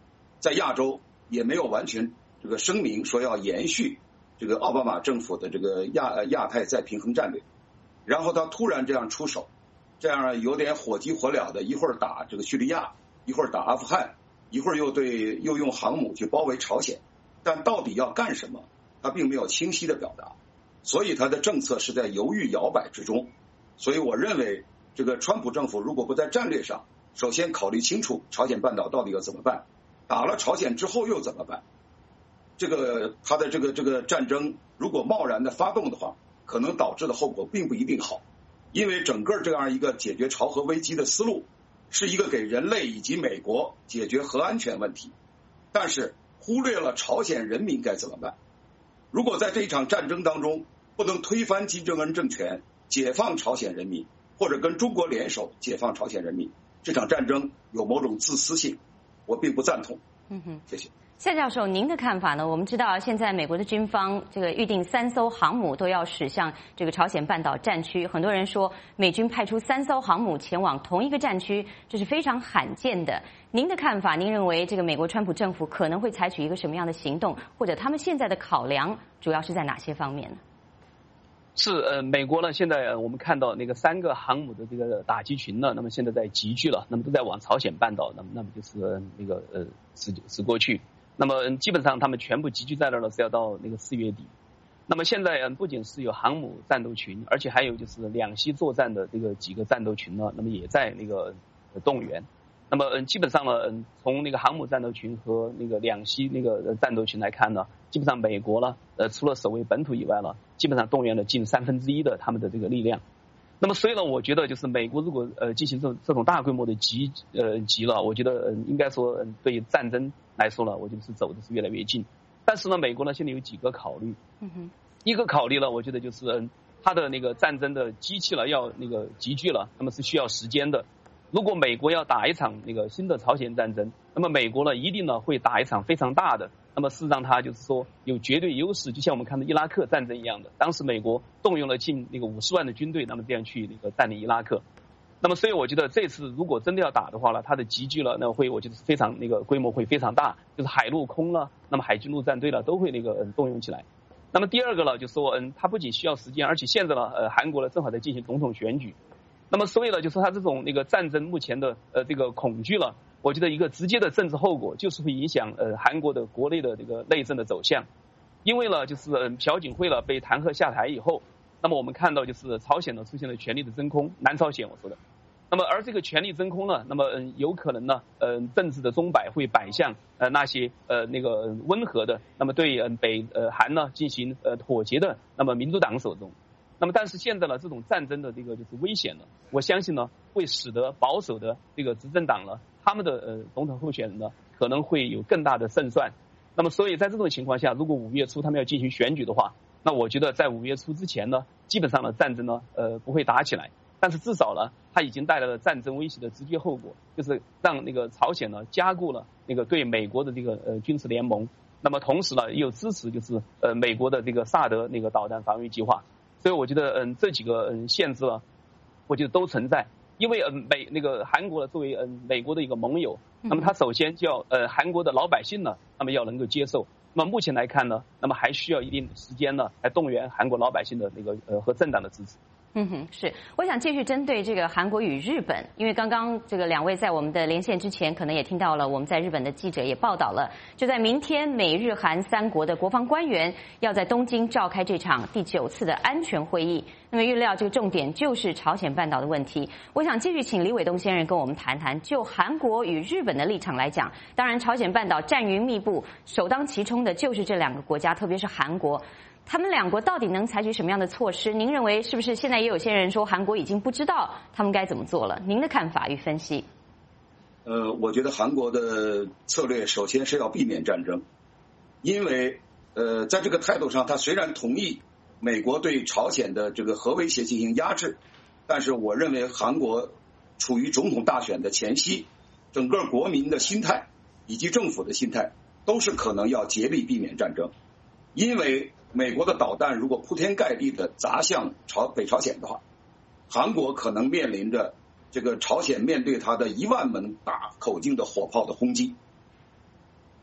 在亚洲也没有完全这个声明说要延续这个奥巴马政府的这个亚亚太再平衡战略，然后他突然这样出手，这样有点火急火燎的，一会儿打这个叙利亚，一会儿打阿富汗，一会儿又对又用航母去包围朝鲜，但到底要干什么，他并没有清晰的表达，所以他的政策是在犹豫摇摆之中。所以我认为，这个川普政府如果不在战略上首先考虑清楚朝鲜半岛到底要怎么办，打了朝鲜之后又怎么办，这个他的这个这个战争如果贸然的发动的话，可能导致的后果并不一定好。因为整个这样一个解决朝核危机的思路是一个给人类以及美国解决核安全问题，但是忽略了朝鲜人民该怎么办。如果在这一场战争当中不能推翻金正恩政权，解放朝鲜人民，或者跟中国联手解放朝鲜人民，这场战争有某种自私性，我并不赞同。 嗯哼， 谢谢。 夏教授，您的看法呢？我们知道现在美国的军方这个预定三艘航母都要驶向这个朝鲜半岛战区，很多人说美军派出三艘航母前往同一个战区，这是非常罕见的。您的看法，您认为这个美国川普政府可能会采取一个什么样的行动，或者他们现在的考量主要是在哪些方面呢？ 是呃，美国呢，现在、呃、我们看到那个三个航母的这个打击群呢，那么现在在集聚了，那么都在往朝鲜半岛，那么那么就是、呃、那个呃驶驶过去。那么、嗯、基本上他们全部集聚在那儿了，是要到那个四月底。那么现在嗯，不仅是有航母战斗群，而且还有就是两栖作战的这个几个战斗群呢，那么也在那个、呃、动员。那么嗯，基本上呢，嗯，从那个航母战斗群和那个两栖那个、呃、战斗群来看呢，基本上美国呢，呃，除了守卫本土以外呢，基本上动员了近三分之一的他们的这个力量。那么所以呢，我觉得就是美国如果呃进行这种这种大规模的集呃集了，我觉得呃应该说、呃、对战争来说呢，我觉得是走的是越来越近。但是呢，美国呢现在有几个考虑， 嗯哼， 一个考虑了，我觉得就是嗯，它的那个战争的机器了要那个集聚了，那么是需要时间的。如果美国要打一场那个新的朝鲜战争，那么美国呢一定呢会打一场非常大的，那么事实上它就是说有绝对优势，就像我们看到伊拉克战争一样的，当时美国动用了近那个五十万的军队，那么这样去那个占领伊拉克。那么所以我觉得这次如果真的要打的话呢，它的集聚了，那会我觉得是非常那个规模会非常大，就是海陆空了，那么海军陆战队了都会那个、嗯、动用起来。那么第二个呢，就是说嗯，它不仅需要时间，而且现在呢呃韩国呢正好在进行总统选举。那么所以呢，就是他这种那个战争目前的呃这个恐惧了，我觉得一个直接的政治后果就是会影响呃韩国的国内的这个内政的走向，因为呢就是呃朴槿惠了被弹劾下台以后，那么我们看到就是朝鲜呢出现了权力的真空，南朝鲜我说的，那么而这个权力真空呢，那么嗯有可能呢呃政治的钟摆会摆向呃那些呃那个温和的，那么对嗯北呃韩呢进行呃妥协的，那么民主党手中。那么但是现在呢这种战争的这个就是危险了，我相信呢会使得保守的这个执政党呢他们的呃总统候选人呢可能会有更大的胜算。那么所以在这种情况下，如果五月初他们要进行选举的话，那我觉得在五月初之前呢基本上呢战争呢呃不会打起来，但是至少呢它已经带来了战争威胁的直接后果，就是让那个朝鲜呢加固了那个对美国的这个呃军事联盟，那么同时呢又支持就是呃美国的这个萨德那个导弹防御计划。所以我觉得嗯这几个嗯限制呢我觉得都存在，因为嗯美那个韩国作为嗯美国的一个盟友，那么他首先就要呃韩国的老百姓呢那么要能够接受，那么目前来看呢，那么还需要一定的时间呢来动员韩国老百姓的那个呃和政党的支持。 嗯哼，是，我想继续针对这个韩国与日本，因为刚刚这个两位在我们的连线之前，可能也听到了我们在日本的记者也报道了，就在明天，美日韩三国的国防官员要在东京召开这场第九次的安全会议。那么预料这个重点就是朝鲜半岛的问题。我想继续请李伟东先生跟我们谈谈，就韩国与日本的立场来讲，当然朝鲜半岛战云密布，首当其冲的就是这两个国家，特别是韩国。他们两国到底能采取什么样的措施？您认为是不是现在也有些人说韩国已经不知道他们该怎么做了？您的看法与分析？ 呃，我觉得韩国的策略首先是要避免战争，因为呃，在这个态度上，他虽然同意美国对朝鲜的这个核威胁进行压制，但是我认为韩国处于总统大选的前夕，整个国民的心态以及政府的心态都是可能要竭力避免战争，因为美国的导弹如果铺天盖地的砸向朝北朝鲜的话，韩国可能面临着这个朝鲜面对它的一万门大口径的火炮的轰击。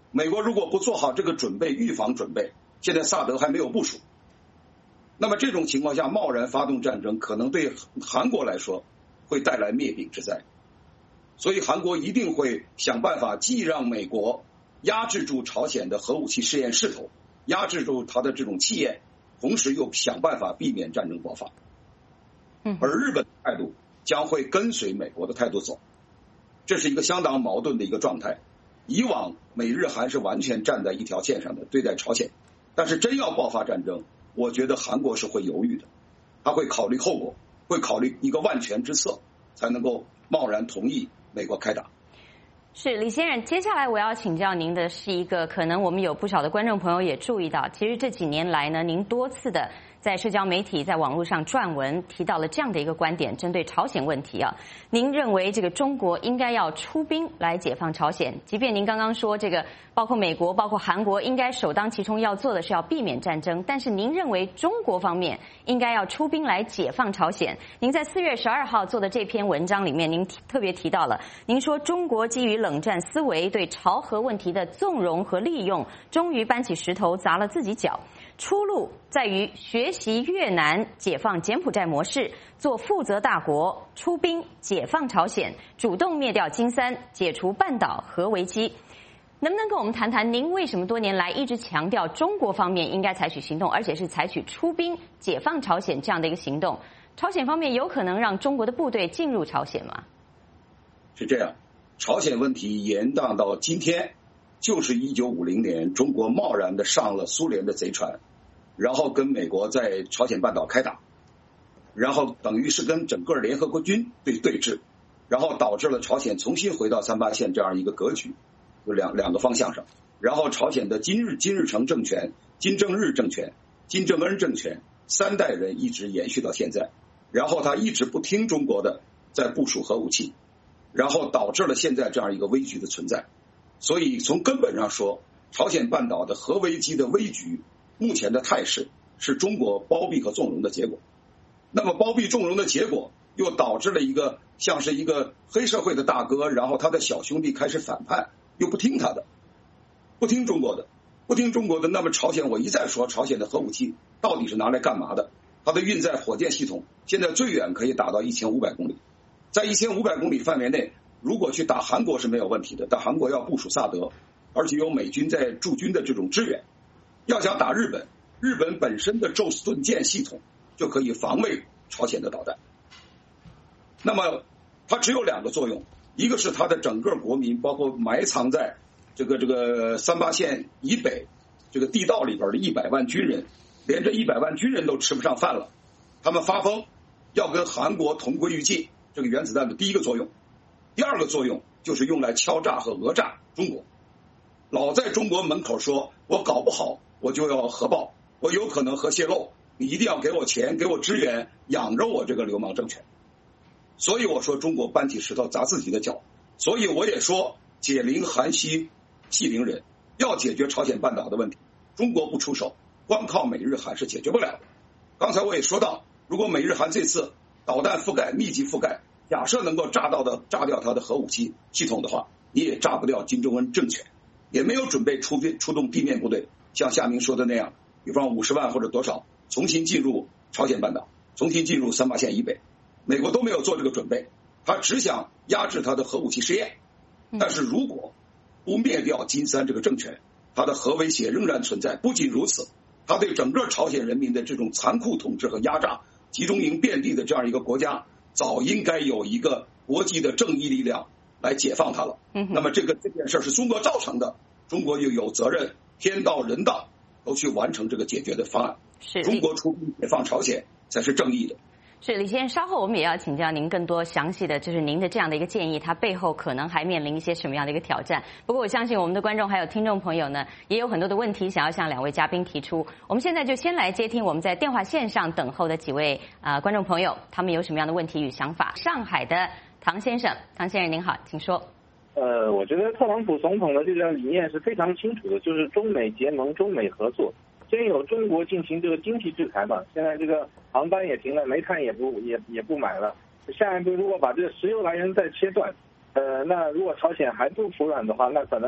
美国如果不做好这个准备，预防准备，现在萨德还没有部署，那么这种情况下贸然发动战争，可能对韩国来说会带来灭顶之灾。所以韩国一定会想办法，既让美国压制住朝鲜的核武器试验势头，压制住它的这种气焰，同时又想办法避免战争爆发。而日本的态度将会跟随美国的态度走，这是一个相当矛盾的一个状态。以往美日韩是完全站在一条线上的对待朝鲜，但是真要爆发战争，我觉得韩国是会犹豫的，他会考虑后果，会考虑一个万全之策，才能够贸然同意美国开打。 是李先生，接下来我要请教您的是一个可能我们有不少的观众朋友也注意到，其实这几年来呢，您多次的在社交媒体、在网络上撰文提到了这样的一个观点，针对朝鲜问题啊，您认为这个中国应该要出兵来解放朝鲜，即便您刚刚说这个包括美国、包括韩国应该首当其冲要做的是要避免战争，但是您认为中国方面应该要出兵来解放朝鲜。您在四月十二号做的这篇文章里面，您特别提到了，您说中国基于冷战思维对朝核问题的纵容和利用，终于搬起石头砸了自己脚。出路在于学习越南解放柬埔寨模式，做负责大国，出兵解放朝鲜，主动灭掉金三，解除半岛核危机。能不能跟我们谈谈，您为什么多年来一直强调中国方面应该采取行动，而且是采取出兵解放朝鲜这样的一个行动？朝鲜方面有可能让中国的部队进入朝鲜吗？ 是这样，朝鲜问题延宕到今天，就是一九五零年中国贸然的上了苏联的贼船，然后跟美国在朝鲜半岛开打，然后等于是跟整个联合国军对对峙，然后导致了朝鲜重新回到三八线这样一个格局，有两两个方向上。然后朝鲜的金日金日成政权、金正日政权、金正恩政权三代人一直延续到现在，然后他一直不听中国的，在部署核武器，然后导致了现在这样一个危局的存在。所以从根本上说，朝鲜半岛的核危机的危局目前的态势是中国包庇和纵容的结果。那么包庇纵容的结果又导致了一个像是一个黑社会的大哥，然后他的小兄弟开始反叛，又不听他的，不听中国的，不听中国的。那么朝鲜，我一再说朝鲜的核武器到底是拿来干嘛的？它的运载火箭系统现在最远可以打到一千五百公里，在一千五百公里范围内，如果去打韩国是没有问题的，但韩国要部署萨德，而且有美军在驻军的这种支援。要想打日本，日本本身的宙斯盾舰系统就可以防卫朝鲜的导弹。那么它只有两个作用，一个是它的整个国民，包括埋藏在这个这个三八线以北这个地道里边的一百万军人，连这一百万军人都吃不上饭了，他们发疯要跟韩国同归于尽，这个原子弹的第一个作用。第二个作用就是用来敲诈和讹诈中国，老在中国门口说我搞不好我就要核爆，我有可能核泄漏，你一定要给我钱，给我支援，养着我这个流氓政权。所以我说中国搬起石头砸自己的脚，所以我也说解铃还须系铃人，要解决朝鲜半岛的问题，中国不出手，光靠美日韩是解决不了的。刚才我也说到，如果美日韩这次导弹覆盖密集覆盖，假设能够炸到的炸掉它的核武器系统的话，你也炸不掉金正恩政权，也没有准备出出动地面部队，像夏明说的那样，比方五十万或者多少重新进入朝鲜半岛，重新进入三八线以北，美国都没有做这个准备，他只想压制他的核武器试验。但是如果不灭掉金三这个政权，他的核威胁仍然存在。不仅如此，他对整个朝鲜人民的这种残酷统治和压榨，集中营遍地的这样一个国家，早应该有一个国际的正义力量来解放它了。那么这个这件事是中国造成的，中国又有责任天道人道都去完成这个解决的方案。 是中国出兵解放朝鲜才是正义的。 是李先生，稍后我们也要请教您更多详细的，就是您的这样的一个建议，它背后可能还面临一些什么样的一个挑战。不过我相信我们的观众还有听众朋友呢，也有很多的问题想要向两位嘉宾提出。我们现在就先来接听我们在电话线上等候的几位呃观众朋友，他们有什么样的问题与想法。上海的唐先生，唐先生您好，请说。 呃，我觉得特朗普总统的这个理念是非常清楚的，就是中美结盟、中美合作。先有中国进行这个经济制裁嘛，现在这个航班也停了，煤炭也不也也不买了。下一步如果把这个石油来源再切断，呃，那如果朝鲜还不服软的话，那可能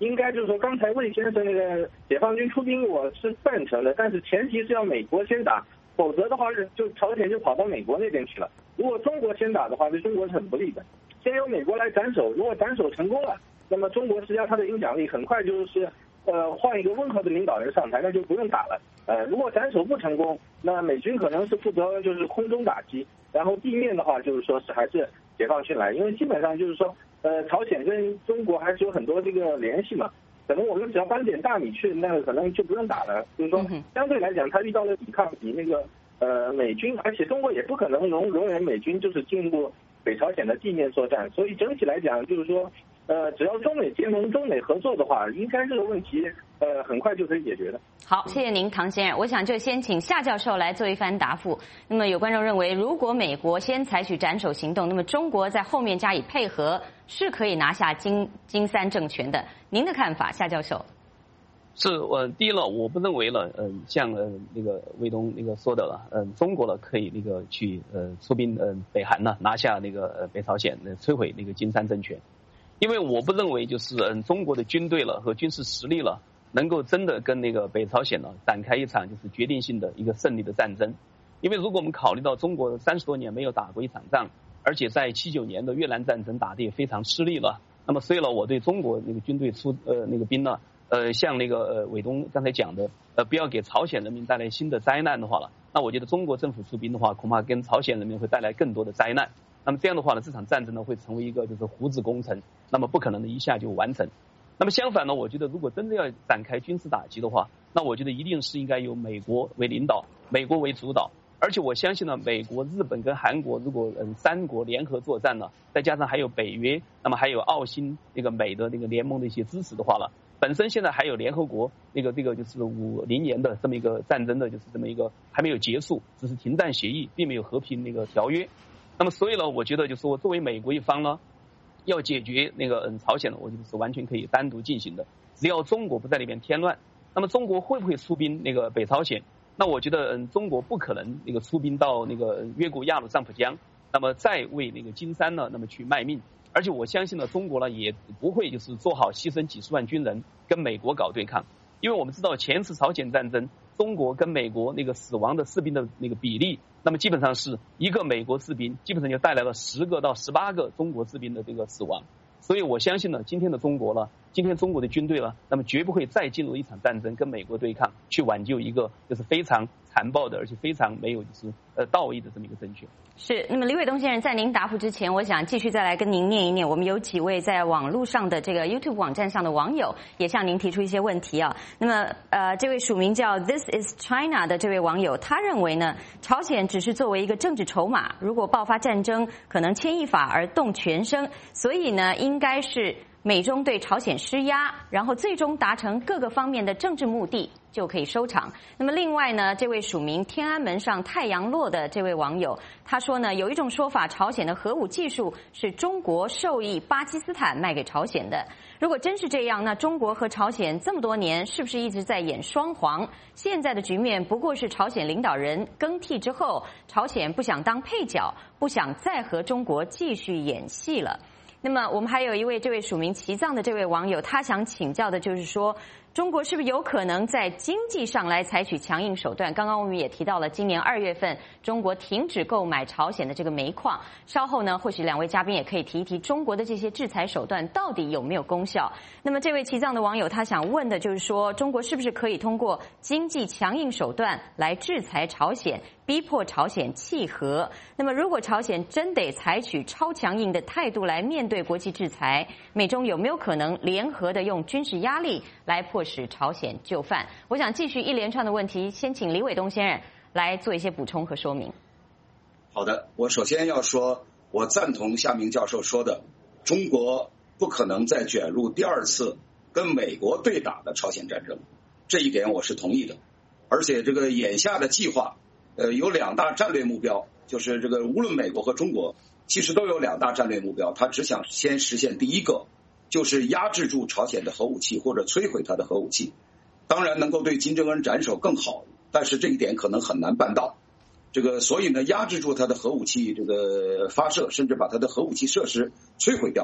应该就是说，刚才魏先生那个解放军出兵，我是赞成的，但是前提是要美国先打，否则的话是就朝鲜就跑到美国那边去了。如果中国先打的话，对中国是很不利的。先由美国来斩首，如果斩首成功了，那么中国施加它的影响力，很快就是呃换一个温和的领导人上台，那就不用打了。呃，如果斩首不成功，那美军可能是负责就是空中打击，然后地面的话就是说是还是解放军来，因为基本上就是说。呃，朝鲜跟中国还是有很多这个联系嘛，可能我们只要搬点大米去，那个可能就不用打了。就是说，相对来讲，他遇到了抵抗比那个呃美军，而且中国也不可能容容忍美军就是进入北朝鲜的地面作战，所以整体来讲，就是说，呃，只要中美结盟、中美合作的话，应该这个问题呃很快就可以解决的。 好，谢谢您，唐先生。我想就先请夏教授来做一番答复。那么有观众认为，如果美国先采取斩首行动，那么中国在后面加以配合，是可以拿下金金三政权的。您的看法，夏教授？ 是，呃，第一了，我不认为了，嗯、呃，像呃那个卫东那个说的了，嗯、呃，中国了可以那个去呃出兵呃北韩呢，拿下那个呃北朝鲜，呃摧毁那个金三政权，因为我不认为就是嗯、呃、中国的军队了和军事实力了。能够真的跟那个北朝鲜呢展开一场就是决定性的一个胜利的战争，因为如果我们考虑到中国三十多年没有打过一场仗，而且在七九年的越南战争打得也非常吃力了，那么所以呢，我对中国那个军队出呃那个兵呢，呃像那个呃伟东刚才讲的，呃不要给朝鲜人民带来新的灾难的话了，那我觉得中国政府出兵的话，恐怕跟朝鲜人民会带来更多的灾难。那么这样的话呢，这场战争呢会成为一个就是胡子工程，那么不可能的一下就完成。那么相反呢，我觉得如果真的要展开军事打击的话，那我觉得一定是应该由美国为领导，美国为主导。而且我相信呢，美国、日本跟韩国如果嗯三国联合作战呢，再加上还有北约，那么还有澳新那个美的那个联盟的一些支持的话了，本身现在还有联合国那个这个就是五零年的这么一个战争的，就是这么一个还没有结束，只是停战协议，并没有和平那个条约。那么所以呢，我觉得就是说作为美国一方呢，要解决那个嗯朝鲜呢，我觉得是完全可以单独进行的，只要中国不在那边添乱。那么中国会不会出兵那个北朝鲜？那我觉得嗯中国不可能那个出兵到那个越过鸭绿藏浦江，那么再为那个金山呢那么去卖命。而且我相信呢，中国呢也不会就是做好牺牲几十万军人跟美国搞对抗，因为我们知道前次朝鲜战争，中国跟美国那个死亡的士兵的那个比例，那么基本上是一个美国士兵基本上就带来了十个到十八个中国士兵的这个死亡。所以我相信呢，今天的中国了，今天中国的军队了，那么绝不会再进入一场战争跟美国对抗，去挽救一个就是非常残暴的，而且非常没有就是呃道义的这么一个政权。 是，那么李伟东先生在您答复之前，我想继续再来跟您念一念，我们有几位在网络上的这个 YouTube 网站上的网友也向您提出一些问题啊。那么呃，这位署名叫 This is China 的这位网友，他认为呢，朝鲜只是作为一个政治筹码，如果爆发战争，可能牵一发而动全身，所以呢，应该是美中对朝鲜施压，然后最终达成各个方面的政治目的，就可以收场。那么另外呢，这位署名天安门上太阳落的这位网友，他说呢，有一种说法，朝鲜的核武技术是中国授意巴基斯坦卖给朝鲜的。如果真是这样，那中国和朝鲜这么多年是不是一直在演双簧？现在的局面不过是朝鲜领导人更替之后，朝鲜不想当配角，不想再和中国继续演戏了。那么我们还有一位这位署名齐藏的这位网友，他想请教的就是说，中国是不是有可能在经济上来采取强硬手段？刚刚我们也提到了，今年二月份中国停止购买朝鲜的这个煤矿。稍后呢，或许两位嘉宾也可以提一提中国的这些制裁手段到底有没有功效。那么这位齐藏的网友他想问的就是说，中国是不是可以通过经济强硬手段来制裁朝鲜，逼迫朝鲜契合？那么如果朝鲜真得采取超强硬的态度来面对国际制裁，美中有没有可能联合的用军事压力来迫使朝鲜就范？我想继续一连串的问题，先请李伟东先生来做一些补充和说明。 好的，我首先要说，我赞同夏明教授说的，中国不可能再卷入第二次跟美国对打的朝鲜战争，这一点我是同意的。而且这个眼下的计划，呃，有两大战略目标，就是这个无论美国和中国，其实都有两大战略目标，他只想先实现第一个，就是压制住朝鲜的核武器或者摧毁它的核武器。当然能够对金正恩斩首更好，但是这一点可能很难办到。这个所以呢，压制住它的核武器这个发射，甚至把它的核武器设施摧毁掉，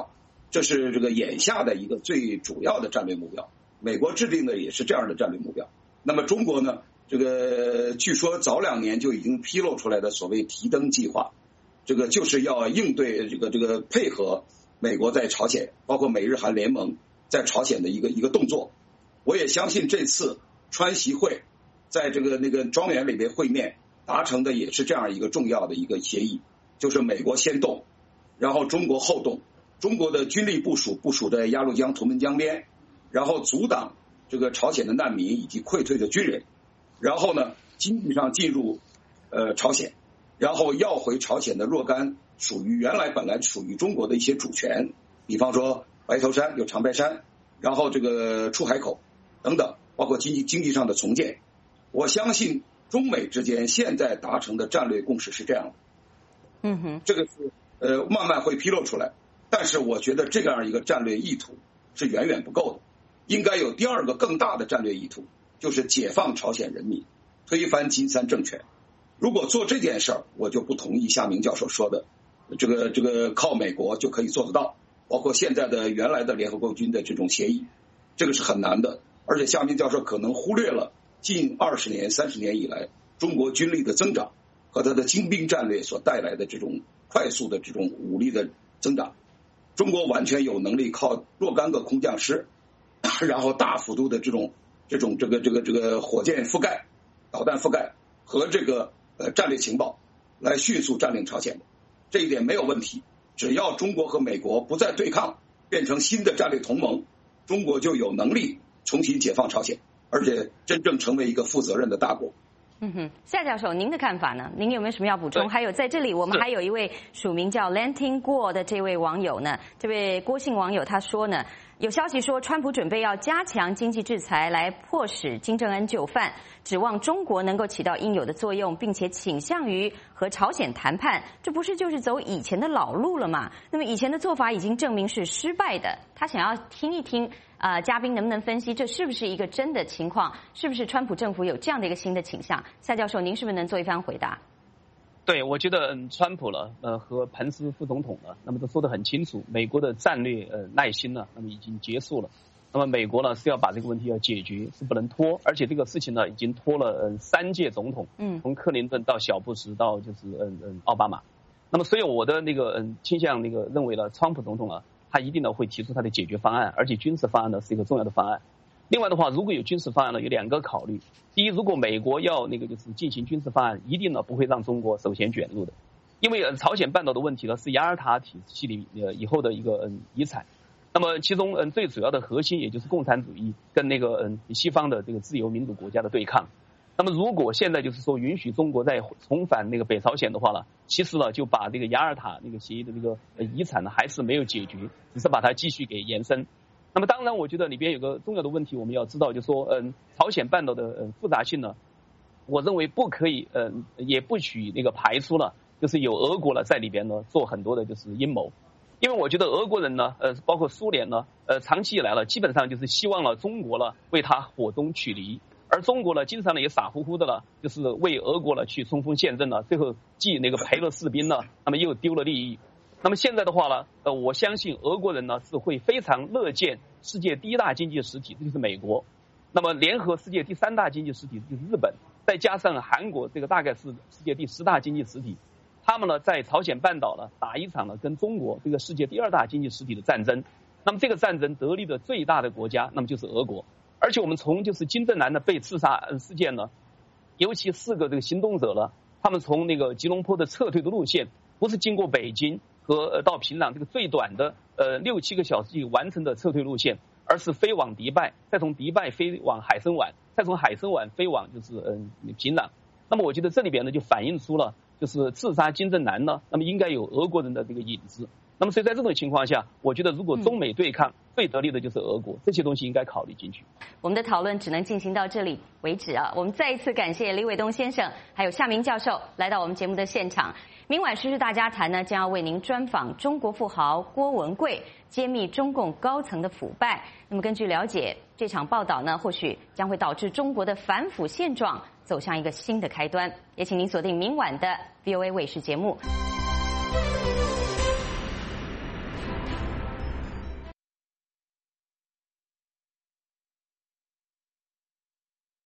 这是这个眼下的一个最主要的战略目标。美国制定的也是这样的战略目标。那么中国呢，这个据说早两年就已经披露出来的所谓提灯计划，这个就是要应对这个这个配合美国在朝鲜，包括美日韩联盟在朝鲜的一个一个动作。我也相信这次川习会在这个那个庄园里边会面达成的也是这样一个重要的一个协议，就是美国先动，然后中国后动，中国的军力部署部署在鸭绿江、图们江边，然后阻挡这个朝鲜的难民以及溃退的军人，然后呢经济上进入呃朝鲜，然后要回朝鲜的若干属于原来本来属于中国的一些主权，比方说白头山有长白山，然后这个出海口等等，包括经济经济上的重建。我相信中美之间现在达成的战略共识是这样的， 嗯哼， 这个是呃慢慢会披露出来，但是我觉得这样一个战略意图是远远不够的，应该有第二个更大的战略意图，就是解放朝鲜人民，推翻金三政权。如果做这件事儿，我就不同意夏明教授说的，这个这个靠美国就可以做得到，包括现在的原来的联合国军的这种协议，这个是很难的。而且夏明教授可能忽略了近二十年、三十年以来中国军力的增长和它的精兵战略所带来的这种快速的这种武力的增长。中国完全有能力靠若干个空降师，然后大幅度的这种这种这个这个这个火箭覆盖、导弹覆盖和这个呃战略情报来迅速占领朝鲜的，这一点没有问题。只要中国和美国不再对抗，变成新的战略同盟，中国就有能力重新解放朝鲜，而且真正成为一个负责任的大国。 嗯哼，夏教授，您的看法呢？您有没有什么要补充？还有在这里，我们还有一位署名叫 Lanting 郭的这位网友呢，这位郭姓网友他说呢，有消息说川普准备要加强经济制裁来迫使金正恩就范，指望中国能够起到应有的作用，并且倾向于和朝鲜谈判，这不是就是走以前的老路了吗？那么以前的做法已经证明是失败的，他想要听一听啊、呃，嘉宾能不能分析这是不是一个真的情况？是不是川普政府有这样的一个新的倾向？夏教授，您是不是能做一番回答？ 对，我觉得嗯，川普了，呃，和彭斯副总统呢，那么都说得很清楚，美国的战略呃耐心呢，那么已经结束了。那么美国呢是要把这个问题要解决，是不能拖，而且这个事情呢已经拖了嗯三届总统，嗯，从克林顿到小布什到就是嗯嗯奥巴马。那么所以我的那个嗯倾向那个认为呢，川普总统啊，他一定呢会提出他的解决方案，而且军事方案呢是一个重要的方案。另外的话，如果有军事方案呢，有两个考虑。第一，如果美国要那个就是进行军事方案，一定呢不会让中国首先卷入的，因为朝鲜半岛的问题呢是雅尔塔体系里呃以后的一个嗯遗产。那么其中嗯最主要的核心也就是共产主义跟那个嗯西方的这个自由民主国家的对抗。那么如果现在就是说允许中国再重返那个北朝鲜的话呢，其实呢就把这个雅尔塔那个协议的这个遗产呢还是没有解决，只是把它继续给延伸。那么当然我觉得里边有个重要的问题我们要知道，就是说嗯朝鲜半岛的嗯复杂性呢，我认为不可以嗯也不许那个排除了，就是有俄国了在里边呢做很多的就是阴谋。因为我觉得俄国人呢呃包括苏联呢呃长期以来了基本上就是希望了中国了为他火中取栗，而中国呢经常呢也傻乎乎的了就是为俄国了去冲锋陷阵了，最后既那个赔了士兵呢，那么又丢了利益。那么现在的话呢呃我相信俄国人呢是会非常乐见世界第一大经济实体，这就是美国，那么联合世界第三大经济实体就是日本，再加上韩国，这个大概是世界第十大经济实体，他们呢在朝鲜半岛呢打一场呢跟中国这个世界第二大经济实体的战争。那么这个战争得利的最大的国家那么就是俄国。而且我们从就是金正男的被刺杀事件呢，尤其四个这个行动者了，他们从那个吉隆坡的撤退的路线不是经过北京和呃到平壤这个最短的呃六七个小时完成的撤退路线，而是飞往迪拜，再从迪拜飞往海参崴，再从海参崴飞往就是嗯、呃、平壤。那么我觉得这里边呢就反映出了就是刺杀金正男呢，那么应该有俄国人的这个影子。那么所以在这种情况下，我觉得如果中美对抗，最得利的就是俄国，这些东西应该考虑进去。 我们的讨论只能进行到这里为止啊！我们再一次感谢李伟东先生还有夏明教授来到我们节目的现场。明晚时事大家谈呢，将要为您专访中国富豪郭文贵，揭秘中共高层的腐败。那么根据了解，这场报道呢，或许将会导致中国的反腐现状走向一个新的开端。也请您锁定明晚的 V O A 卫视节目。